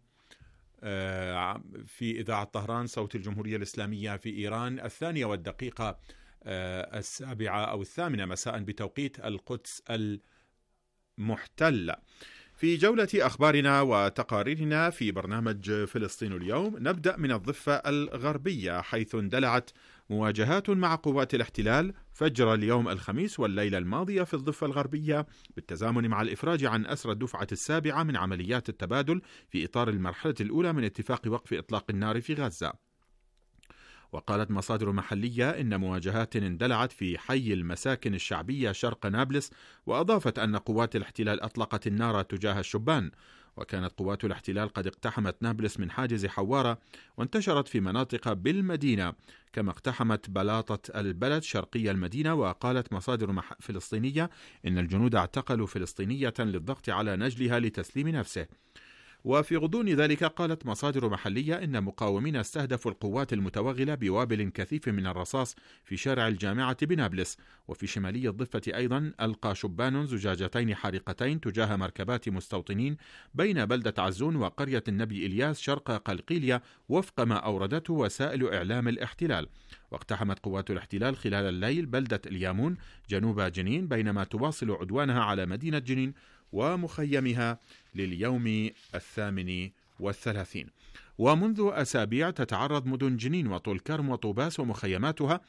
في إذاعة طهران صوت الجمهورية الإسلامية في إيران الثانية والدقيقة السابعة أو الثامنة مساء بتوقيت القدس المحتلة. في جولة أخبارنا وتقاريرنا في برنامج فلسطين اليوم نبدأ من الضفة الغربية، حيث اندلعت مواجهات مع قوات الاحتلال فجر اليوم الخميس والليلة الماضية في الضفة الغربية بالتزامن مع الإفراج عن أسرى الدفعة السابعة من عمليات التبادل في إطار المرحلة الأولى من اتفاق وقف إطلاق النار في غزة. وقالت مصادر محلية إن مواجهات اندلعت في حي المساكن الشعبية شرق نابلس، وأضافت أن قوات الاحتلال أطلقت النار تجاه الشبان. وكانت قوات الاحتلال قد اقتحمت نابلس من حاجز حوارة وانتشرت في مناطق بالمدينة، كما اقتحمت بلاطة البلد شرقي المدينة. وقالت مصادر فلسطينية إن الجنود اعتقلوا فلسطينية للضغط على نجلها لتسليم نفسه. وفي غضون ذلك قالت مصادر محلية إن مقاومين استهدفوا القوات المتوغلة بوابل كثيف من الرصاص في شارع الجامعة بنابلس. وفي شمالي الضفة أيضا ألقى شبان زجاجتين حارقتين تجاه مركبات مستوطنين بين بلدة عزون وقرية النبي إلياس شرق قلقيلية وفق ما أوردته وسائل إعلام الاحتلال. واقتحمت قوات الاحتلال خلال الليل بلدة اليامون جنوب جنين بينما تواصل عدوانها على مدينة جنين ومخيمها لليوم الثامن والثلاثين. ومنذ أسابيع تتعرض مدن جنين وطول كرم وطوباس ومخيماتها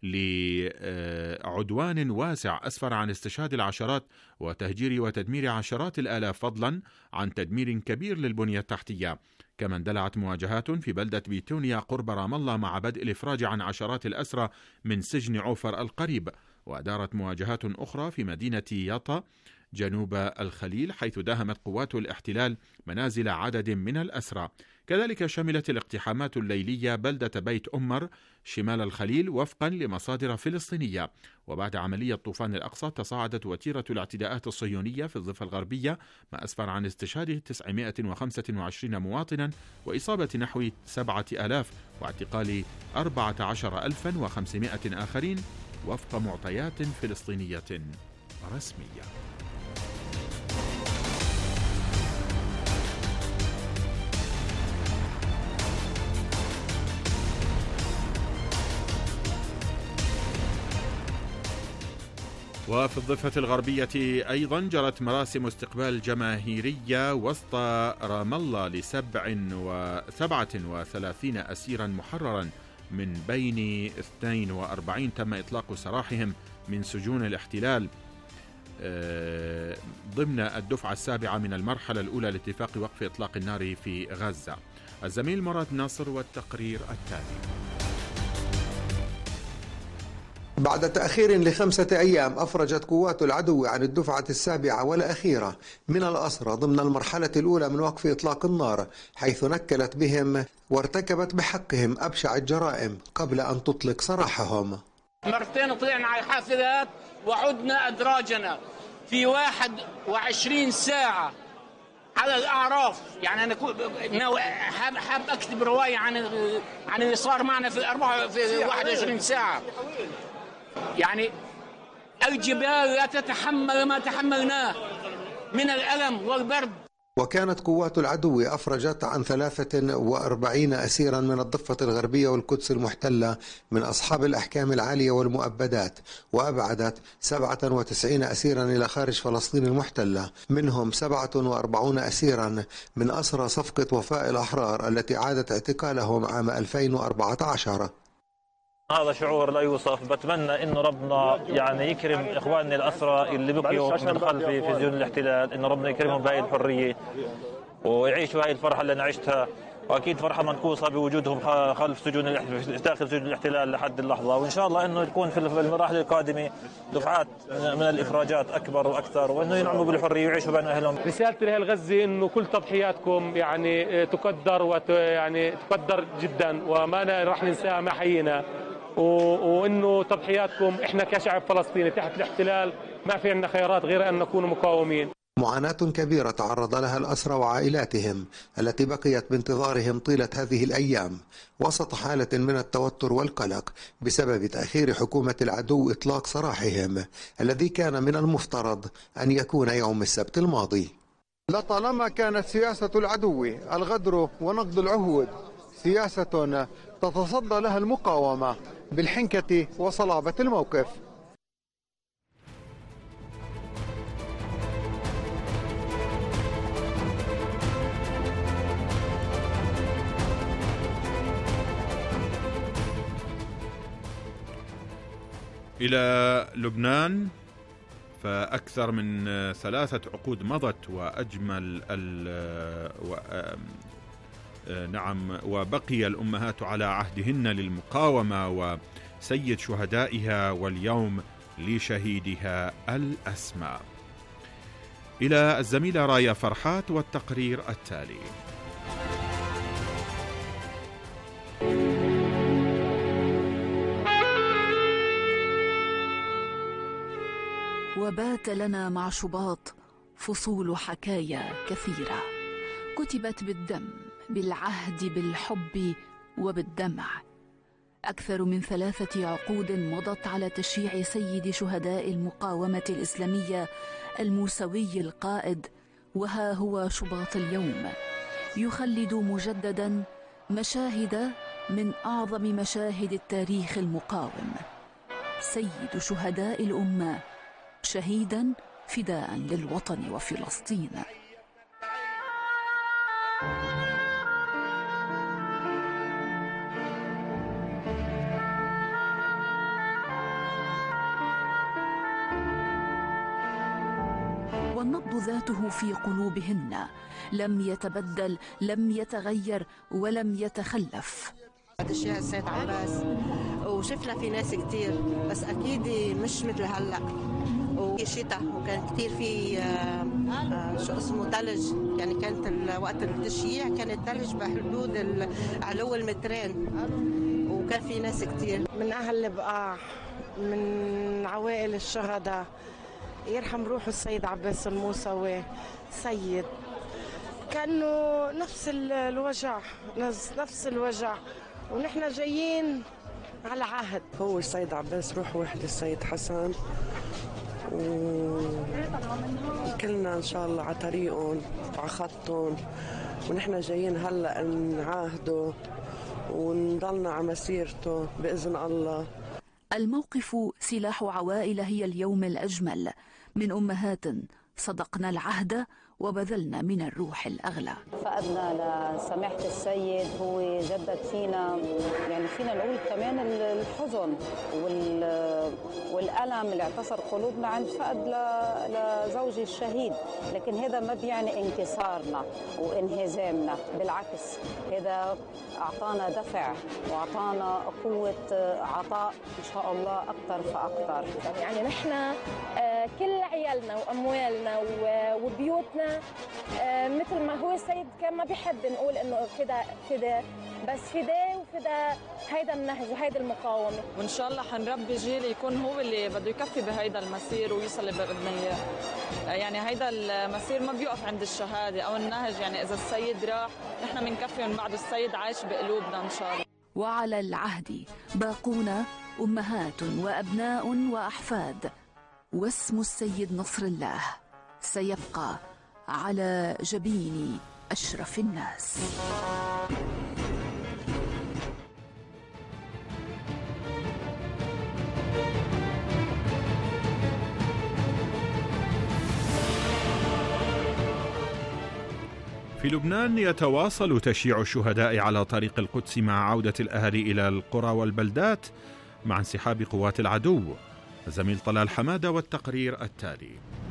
لعدوان واسع أسفر عن استشهاد العشرات وتهجير وتدمير عشرات الآلاف، فضلا عن تدمير كبير للبنية التحتية. كما اندلعت مواجهات في بلدة بيتونيا قرب رام الله مع بدء الإفراج عن عشرات الأسرى من سجن عوفر القريب. وأدارت مواجهات أخرى في مدينة ياطا جنوب الخليل، حيث داهمت قوات الاحتلال منازل عدد من الأسرى. كذلك شملت الاقتحامات الليلية بلدة بيت أمر شمال الخليل وفقا لمصادر فلسطينية. وبعد عملية طوفان الأقصى تصاعدت وتيرة الاعتداءات الصهيونية في الضفة الغربية، ما أسفر عن استشهاد تسعمائة وخمسة وعشرين مواطنا وإصابة نحو سبعة آلاف واعتقال أربعة عشر ألفا وخمسمائة آخرين وفق معطيات فلسطينية رسمية. وفي الضفة الغربية أيضا جرت مراسم استقبال جماهيرية وسط رام الله لسبع وسبعة وثلاثين أسيرا محررا، من بين اثنين وأربعين تم إطلاق سراحهم من سجون الاحتلال ضمن الدفعة السابعة من المرحلة الأولى لاتفاق وقف إطلاق النار في غزة. الزميل مراد ناصر والتقرير التالي. بعد تأخير لخمسة أيام أفرجت قوات العدو عن الدفعة السابعة والأخيرة من الأسرى ضمن المرحلة الأولى من وقف إطلاق النار، حيث نكلت بهم وارتكبت بحقهم أبشع الجرائم قبل أن تطلق سراحهم. مرتين طلعنا على الحافلات وعدنا أدراجنا في واحد وعشرين ساعة على الأعراف. يعني أنا حاب حاب أكتب رواية عن عن اللي صار معنا في الأربعة في واحد وعشرين ساعة. يعني الجبال لا تتحمل ما تحملناه من الألم والبرد. وكانت قوات العدو أفرجت عن ثلاثة وأربعين أسيرا من الضفة الغربية والقدس المحتلة من أصحاب الأحكام العالية والمؤبدات، وأبعدت سبعة وتسعين أسيرا إلى خارج فلسطين المحتلة، منهم سبعة وأربعين أسيرا من أسرى صفقة وفاء الأحرار التي عادت اعتقالهم عام ألفين وأربعة عشر. هذا شعور لا يوصف. بتمنى انه ربنا يعني يكرم اخواننا الاسرى اللي بقيوا من خلفي في سجون الاحتلال، انه ربنا يكرمهم بهاي الحريه ويعيشوا هاي الفرحه اللي انا عشتها، واكيد فرحه منقوصه بوجودهم خلف سجون داخل سجون الاحتلال لحد اللحظه، وان شاء الله انه يكون في المراحل القادمه دفعات من الافراجات اكبر واكثر، وانه ينعموا بالحريه ويعيشوا بين اهلهم. رسالتي لاهل غزه انه كل تضحياتكم يعني تقدر ويعني تقدر جدا، وما راح ننساها ما حيينا، وانه تضحياتكم احنا كشعب فلسطيني تحت الاحتلال ما في عندنا خيارات غير ان نكون مقاومين. معاناة كبيرة تعرض لها الأسرى وعائلاتهم التي بقيت بانتظارهم طيلة هذه الأيام وسط حالة من التوتر والقلق بسبب تأخير حكومة العدو إطلاق سراحهم الذي كان من المفترض أن يكون يوم السبت الماضي. لطالما كانت سياسة العدو الغدر ونقض العهود سياسة تتصدى لها المقاومة بالحنكة وصلابة الموقف. إلى لبنان، فأكثر من ثلاثة عقود مضت وأجمل و... نعم وبقي الأمهات على عهدهن للمقاومة وسيد شهدائها واليوم لشهيدها الأسمى. إلى الزميلة رايا فرحات والتقرير التالي. وبات لنا مع شباط فصول حكايا كثيرة كتبت بالدم، بالعهد، بالحب وبالدمع. أكثر من ثلاثة عقود مضت على تشييع سيد شهداء المقاومة الإسلامية الموسوي القائد، وها هو شباط اليوم يخلد مجددا مشاهد من أعظم مشاهد التاريخ المقاوم، سيد شهداء الأمة شهيدا فداء للوطن وفلسطين. والنبض ذاته في قلوبهن لم يتبدل، لم يتغير ولم يتخلف. تشييع السيد عباس وشفنا في ناس كتير، بس أكيد مش مثل هلأ، وشتاء وكان كتير في شو اسمه ثلج، يعني كانت وقت التشييع كان الثلج بحدود علو المترين، وكان في ناس كتير من أهل البقاع، من عوائل الشهداء. يرحم روح السيد عباس الموسوي، سيد كأنه نفس الوجع، نفس الوجع، ونحن جايين على عهد. هو السيد عباس روح واحد السيد حسن، وكلنا إن شاء الله على طريقهم وعلى خطهم، ونحن جايين هلأ نعاهده ونضلنا على مسيرته بإذن الله. الموقف سلاح عوائل هي اليوم الأجمل من أمهات صدقنا العهد وبذلنا من الروح الأغلى. فقدنا لسماحة السيد، هو جدد فينا، يعني فينا نقول كمان الحزن والألم اللي اعتصر قلوبنا عند فقد لزوجي الشهيد، لكن هذا ما بيعني انكسارنا وانهزامنا، بالعكس هذا أعطانا دفع وأعطانا قوة عطاء إن شاء الله أكثر فأكثر. يعني نحن كل عيالنا وأموالنا وبيوتنا مثل ما هو السيد كان ما بيحب نقول انه فدا فدا بس فداه وفدا هيدا النهج وهيدا المقاومه، وان شاء الله حنربي جيل يكون هو اللي بده يكفي بهيدا المسير ويوصل اللي بدنا اياه. يعني هيدا المسير ما بيوقف عند الشهاده او النهج، يعني اذا السيد راح نحن بنكفي من بعده، السيد عايش بقلوبنا ان شاء الله. وعلى العهد باقون امهات وابناء واحفاد واسم السيد نصر الله سيبقى على جبين أشرف الناس. في لبنان يتواصل تشييع الشهداء على طريق القدس مع عودة الأهالي إلى القرى والبلدات مع انسحاب قوات العدو. الزميل طلال حمادة والتقرير التالي.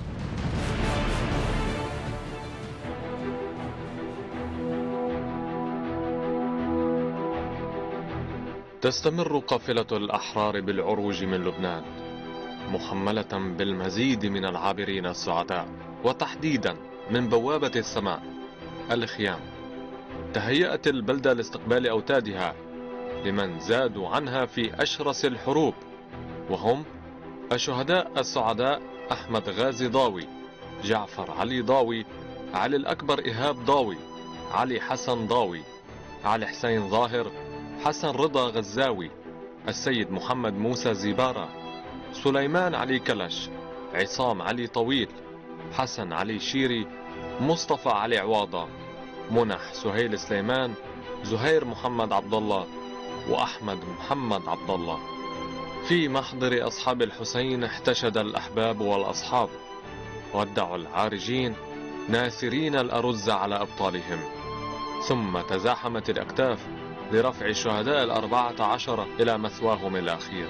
تستمر قافلة الأحرار بالعروج من لبنان محملة بالمزيد من العابرين السعداء، وتحديدا من بوابة السماء الخيام. تهيأت البلدة لاستقبال أوتادها لمن زادوا عنها في أشرس الحروب، وهم الشهداء السعداء أحمد غازي ضاوي، جعفر علي ضاوي، علي الأكبر إيهاب ضاوي، علي حسن ضاوي، علي حسين ظاهر، حسن رضا غزاوي، السيد محمد موسى زيبارة، سليمان علي كلش، عصام علي طويل، حسن علي شيري، مصطفى علي عواضة، منح سهيل سليمان، زهير محمد عبد الله، وأحمد محمد عبد الله. في محضر أصحاب الحسين احتشد الأحباب والأصحاب، ودعوا العارجين ناثرين الأرز على أبطالهم، ثم تزاحمت الأكتاف لرفع الشهداء الأربعة عشر إلى مثواهم الأخير.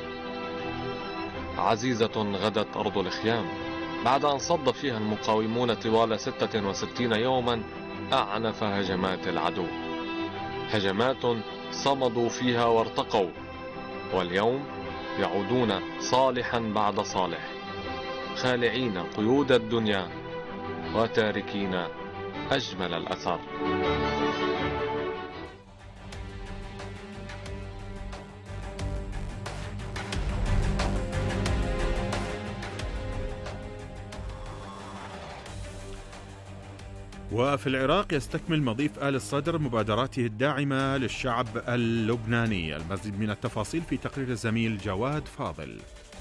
عزيزة غدت أرض الخيام بعد أن صد فيها المقاومون طوال ستة وستين يوما أعنف هجمات العدو، هجمات صمدوا فيها وارتقوا، واليوم يعودون صالحا بعد صالح، خالعين قيود الدنيا وتاركين أجمل الأثر. وفي العراق يستكمل مضيف آل الصدر مبادراته الداعمة للشعب اللبناني. المزيد من التفاصيل في تقرير الزميل جواد فاضل.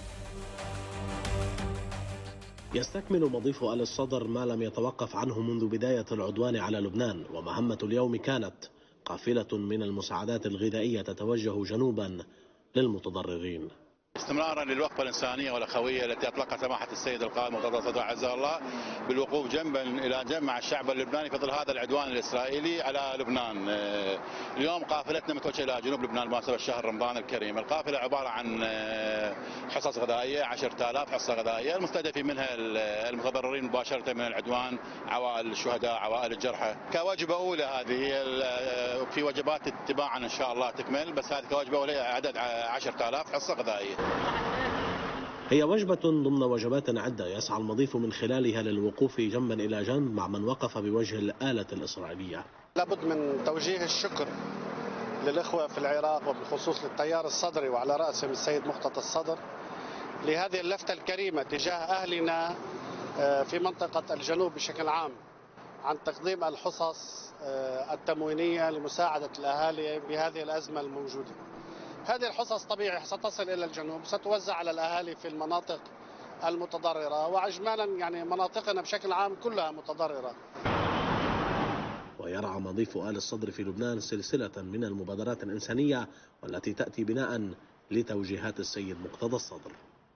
يستكمل مضيف آل الصدر ما لم يتوقف عنه منذ بداية العدوان على لبنان، ومهمة اليوم كانت قافلة من المساعدات الغذائية تتوجه جنوبا للمتضررين. استمرارا للوقفة الإنسانية والأخوية التي أطلقها سماحة السيد القائد مرتضى الصدر عزه الله بالوقوف جنبا إلى جنب مع الشعب اللبناني في ظل هذا العدوان الإسرائيلي على لبنان. اليوم قافلتنا متوجهة إلى جنوب لبنان بمناسبة شهر رمضان الكريم. القافلة عبارة عن حصص غذائية عشرة آلاف حصة غذائية، المستهدفين منها المتضررين مباشرة من العدوان، عوائل الشهداء، عوائل الجرحى. كوجبة أولى هذه، في وجبات تباعا إن شاء الله تكمل، بس هذه كوجبة أولى عدد عشرة آلاف حصة غذائية. هي وجبة ضمن وجبات عدة يسعى المضيف من خلالها للوقوف جنبا إلى جنب مع من وقف بوجه الآلة الإسرائيلية. لابد من توجيه الشكر للإخوة في العراق وبالخصوص للتيار الصدري وعلى رأسهم السيد مقتدى الصدر لهذه اللفتة الكريمة تجاه أهلنا في منطقة الجنوب بشكل عام عن تقديم الحصص التموينية لمساعدة الأهالي بهذه الأزمة الموجودة. هذه الحصص طبيعي ستصل إلى الجنوب، ستوزع على الأهالي في المناطق المتضررة، وإجمالا يعني مناطقنا بشكل عام كلها متضررة. ويرعى مضيف آل الصدر في لبنان سلسلة من المبادرات الإنسانية والتي تأتي بناء لتوجيهات السيد مقتدى الصدر.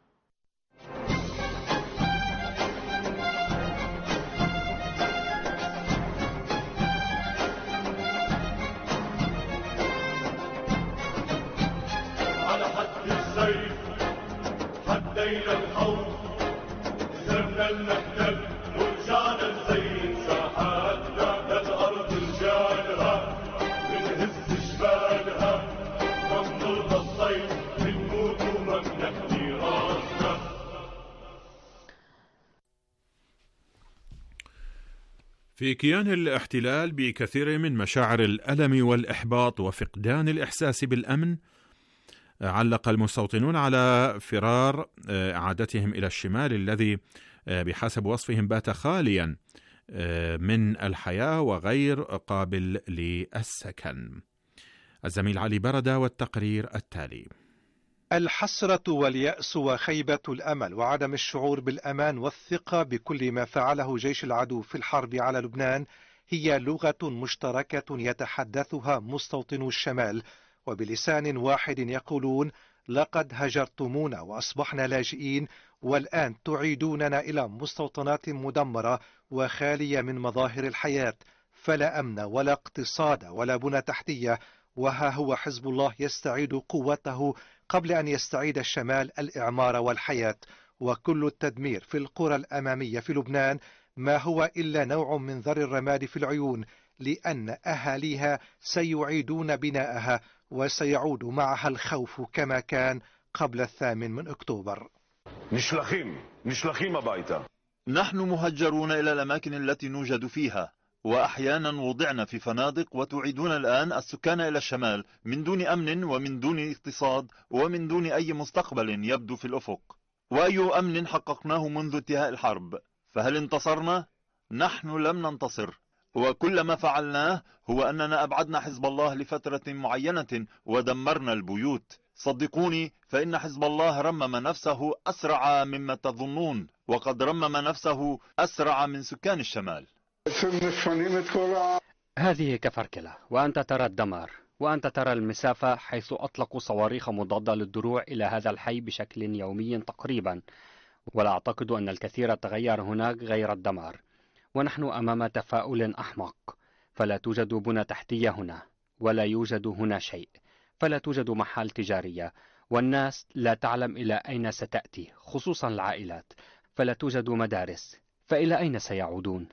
حدينا الحوض زرنا المحتل ورجعنا نزين ساحاتنا للأرض رجالها، بنهز جبالها منطلها الصيف، بنموت وما بنحكي راسنا. في كيان الاحتلال بكثير من مشاعر الألم والإحباط وفقدان الإحساس بالأمن، علق المستوطنون على فرار إعادتهم إلى الشمال الذي بحسب وصفهم بات خاليا من الحياة وغير قابل للسكن. الزميل علي بردة والتقرير التالي. الحسرة واليأس وخيبة الأمل وعدم الشعور بالأمان والثقة بكل ما فعله جيش العدو في الحرب على لبنان هي لغة مشتركة يتحدثها مستوطنو الشمال، وبلسان واحد يقولون: لقد هجرتمونا وأصبحنا لاجئين، والآن تعيدوننا إلى مستوطنات مدمرة وخالية من مظاهر الحياة، فلا أمن ولا اقتصاد ولا بنى تحتية. وها هو حزب الله يستعيد قوته قبل أن يستعيد الشمال الإعمار والحياة. وكل التدمير في القرى الأمامية في لبنان ما هو إلا نوع من ذر الرماد في العيون، لأن أهاليها سيعيدون بناءها وسيعود معها الخوف كما كان قبل الثامن من أكتوبر. نشلخين نشلخين بيتا. نحن مهجرون إلى الأماكن التي نوجد فيها، وأحيانا وضعنا في فنادق، وتعيدون الآن السكان إلى الشمال من دون أمن ومن دون اقتصاد ومن دون أي مستقبل يبدو في الأفق. وأي أمن حققناه منذ انتهاء الحرب؟ فهل انتصرنا؟ نحن لم ننتصر، وكل ما فعلناه هو أننا أبعدنا حزب الله لفترة معينة ودمرنا البيوت. صدقوني فإن حزب الله رمم نفسه أسرع مما تظنون، وقد رمم نفسه أسرع من سكان الشمال. هذه كفركلة، وأنت ترى الدمار، وأنت ترى المسافة حيث أطلقوا صواريخ مضادة للدروع إلى هذا الحي بشكل يومي تقريبا. ولا أعتقد أن الكثير تغير هناك غير الدمار. ونحن أمام تفاؤل أحمق، فلا توجد بنى تحتية هنا، ولا يوجد هنا شيء، فلا توجد محال تجارية، والناس لا تعلم إلى أين ستأتي، خصوصا العائلات، فلا توجد مدارس، فإلى أين سيعودون؟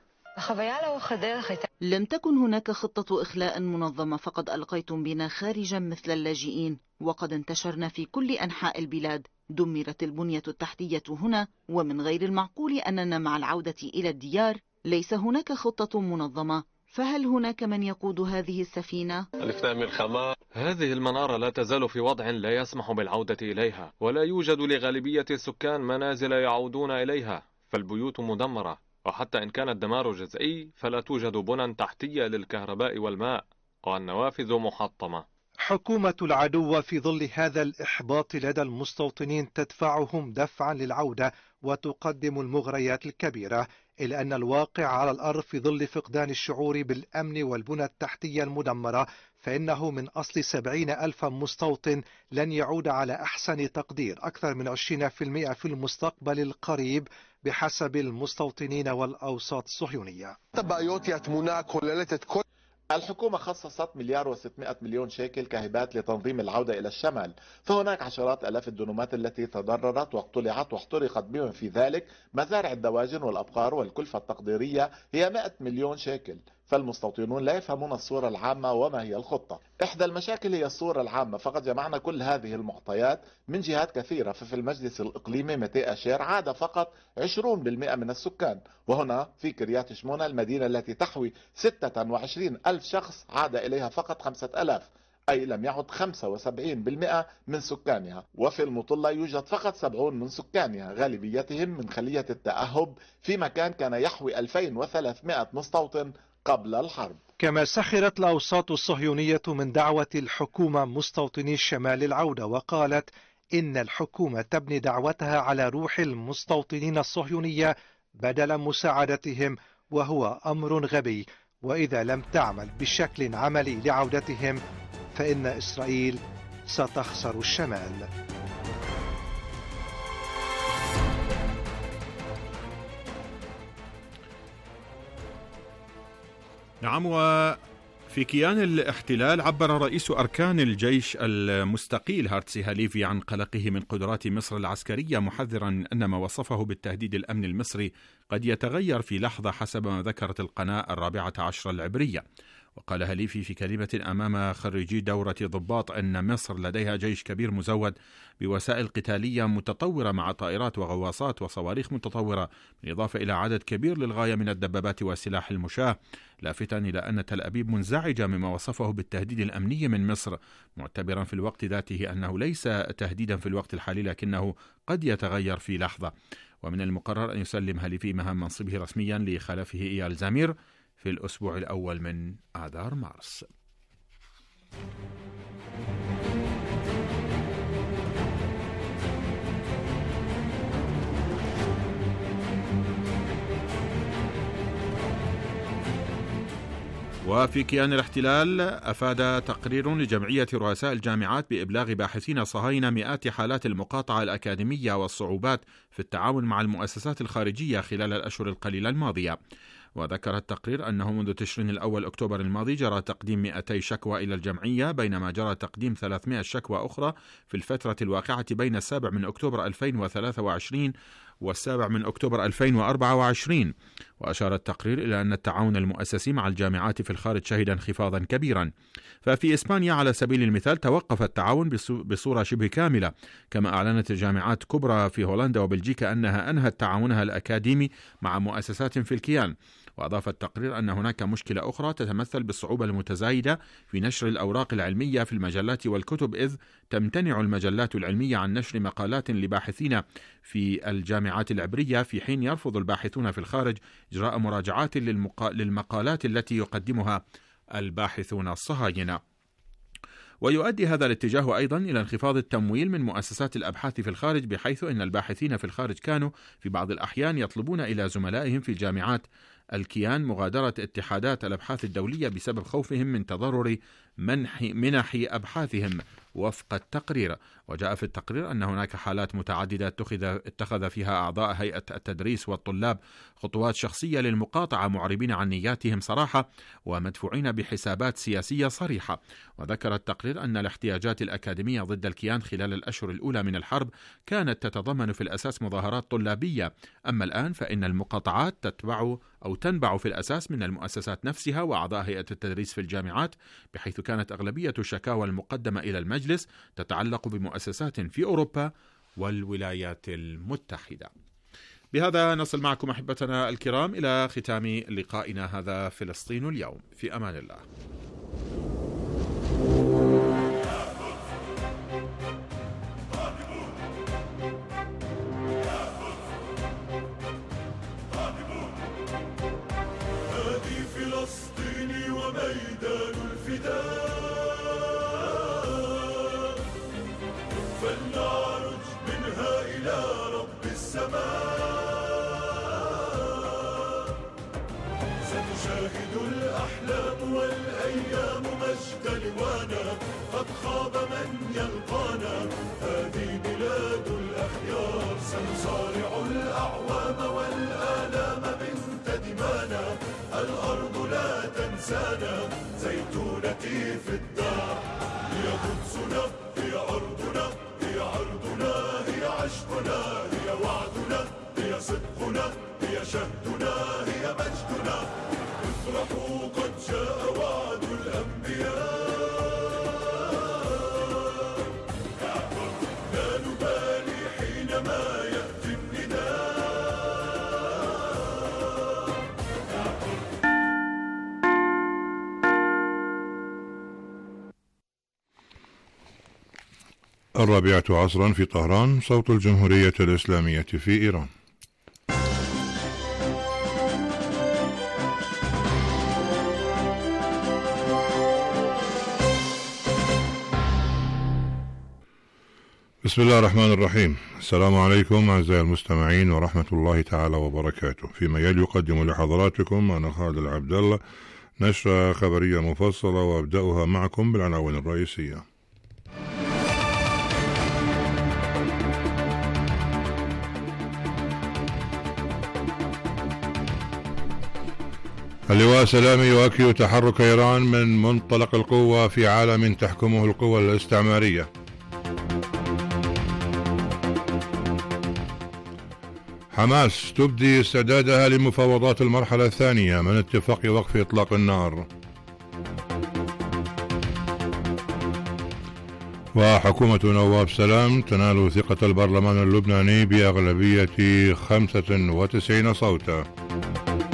لم تكن هناك خطة إخلاء منظمة، فقد ألقيتم بنا خارجا مثل اللاجئين، وقد انتشرنا في كل أنحاء البلاد. دمرت البنية التحتية هنا، ومن غير المعقول أننا مع العودة إلى الديار ليس هناك خطة منظمة. فهل هناك من يقود هذه السفينة؟ هذه المنارة لا تزال في وضع لا يسمح بالعودة إليها، ولا يوجد لغالبية السكان منازل يعودون إليها، فالبيوت مدمرة، وحتى إن كان الدمار جزئي فلا توجد بنى تحتية للكهرباء والماء، والنوافذ محطمة. حكومة العدو في ظل هذا الإحباط لدى المستوطنين تدفعهم دفعا للعودة وتقدم المغريات الكبيرة، إلا أن الواقع على الأرض في ظل فقدان الشعور بالأمن والبنى التحتية المدمرة، فإنه من أصل سبعين ألف مستوطن لن يعود على أحسن تقدير أكثر من عشرين بالمئة في المستقبل القريب بحسب المستوطنين والأوساط الصهيونية. الحكومة خصصت مليار وستمائة مليون شيكل كهبات لتنظيم العودة إلى الشمال، فهناك عشرات ألاف الدنومات التي تضررت واقتلعت واحترقت، بما في ذلك مزارع الدواجن والأبقار، والكلفة التقديرية هي مائة مليون شيكل. فالمستوطنون لا يفهمون الصورة العامة وما هي الخطة. إحدى المشاكل هي الصورة العامة، فقد جمعنا كل هذه المعطيات من جهات كثيرة، ففي المجلس الإقليمي متي أشير عاد فقط عشرين بالمئة من السكان، وهنا في كريات شمونة المدينة التي تحوي ستة وعشرين ألف شخص عاد إليها فقط خمسة ألاف، أي لم يعد خمسة وسبعين بالمئة من سكانها. وفي المطلة يوجد فقط سبعين من سكانها، غالبيتهم من خلية التأهب في مكان كان يحوي ألفين وثلاثمائة مستوطن قبل الحرب. كما سخرت الأوساط الصهيونية من دعوة الحكومة مستوطني الشمال العودة، وقالت إن الحكومة تبني دعوتها على روح المستوطنين الصهيونية بدل مساعدتهم، وهو أمر غبي. وإذا لم تعمل بشكل عملي لعودتهم فإن إسرائيل ستخسر الشمال. نعم. وفي كيان الاحتلال عبر رئيس أركان الجيش المستقيل هارتسي هاليفي عن قلقه من قدرات مصر العسكرية، محذرا أن ما وصفه بالتهديد الأمني المصري قد يتغير في لحظة حسب ما ذكرت القناة الرابعة عشر العبرية. وقال هاليفي في كلمة أمام خريجي دورة ضباط أن مصر لديها جيش كبير مزود بوسائل قتالية متطورة مع طائرات وغواصات وصواريخ متطورة، بالإضافة إلى عدد كبير للغاية من الدبابات وسلاح المشاة، لافتا إلى أن تل أبيب منزعجة مما وصفه بالتهديد الأمني من مصر، معتبرا في الوقت ذاته أنه ليس تهديدا في الوقت الحالي لكنه قد يتغير في لحظة. ومن المقرر أن يسلم هاليفي مهام منصبه رسميا لخلفه إيال زامير في الأسبوع الأول من آذار مارس. وفي كيان الاحتلال أفاد تقرير لجمعية رؤساء الجامعات بإبلاغ باحثين صهاينة مئات حالات المقاطعة الأكاديمية والصعوبات في التعاون مع المؤسسات الخارجية خلال الأشهر القليلة الماضية. وذكر التقرير أنه منذ تشرين الأول أكتوبر الماضي جرى تقديم مئتي شكوى إلى الجمعية، بينما جرى تقديم ثلاثمئة شكوى أخرى في الفترة الواقعة بين السابع من أكتوبر ألفين وثلاثة وعشرين والسابع من أكتوبر ألفين وأربعة وعشرين. وأشار التقرير إلى أن التعاون المؤسسي مع الجامعات في الخارج شهد انخفاضا كبيرا. ففي إسبانيا على سبيل المثال توقف التعاون بصورة شبه كاملة، كما أعلنت جامعات كبرى في هولندا وبلجيكا أنها أنهت تعاونها الأكاديمي مع مؤسسات في الكيان. وأضاف التقرير أن هناك مشكلة أخرى تتمثل بالصعوبة المتزايدة في نشر الأوراق العلمية في المجلات والكتب، إذ تمتنع المجلات العلمية عن نشر مقالات لباحثين في الجامعات العبرية، في حين يرفض الباحثون في الخارج إجراء مراجعات للمقالات التي يقدمها الباحثون الصهاينة. ويؤدي هذا الاتجاه أيضا إلى انخفاض التمويل من مؤسسات الأبحاث في الخارج، بحيث أن الباحثين في الخارج كانوا في بعض الأحيان يطلبون إلى زملائهم في جامعات الكيان مغادرة اتحادات الأبحاث الدولية بسبب خوفهم من تضرر منح منح أبحاثهم وفق التقرير. وجاء في التقرير أن هناك حالات متعددة اتخذ, اتخذ فيها أعضاء هيئة التدريس والطلاب خطوات شخصية للمقاطعة، معربين عن نياتهم صراحة ومدفوعين بحسابات سياسية صريحة. وذكر التقرير أن الاحتياجات الأكاديمية ضد الكيان خلال الأشهر الأولى من الحرب كانت تتضمن في الأساس مظاهرات طلابية، أما الآن فإن المقاطعات تتبع أو تنبع في الأساس من المؤسسات نفسها وأعضاء هيئة التدريس في الجامعات، بحيث كانت أغلبية الشكاوى المقدمة إلى المجلس تتعلق بمؤسسات في أوروبا والولايات المتحدة. بهذا نصل معكم أحبتنا الكرام إلى ختام لقائنا هذا فلسطين اليوم. في أمان الله. هذه فلسطين وميدان الفداء، فلنعرج منها إلى رب السماء. ستشاهد الأحلام والأيام مجد لوانا، قد خاب من يلقانا. هذه بلاد الأخيار، سنصارع الأعوام والآلام بنت دمانا. الأرض لا تنسانا، زيتونتي في الدار. هي قدسنا، هي أرضنا، هي عرضنا، هي عشقنا، هي وعدنا، هي صدقنا، هي شهدنا، هي مجدنا. افرحوا قد جاء وعد الأنبياء. لا نبالي حينما يأتي النداء. الرابعة عصرا في طهران، صوت الجمهورية الإسلامية في إيران. بسم الله الرحمن الرحيم. السلام عليكم أعزائي المستمعين ورحمة الله تعالى وبركاته. فيما يلي يقدم لحضراتكم أنا خالد العبد الله نشرة خبرية مفصلة، وأبدأها معكم بالعناوين الرئيسية. اللواء سلامي يؤكد تحرك إيران من منطلق القوة في عالم تحكمه القوى الاستعمارية. حماس تبدي استعدادها لمفاوضات المرحلة الثانية من اتفاق وقف إطلاق النار. وحكومة نواب سلام تنال ثقة البرلمان اللبناني بأغلبية خمسة وتسعين صوتا.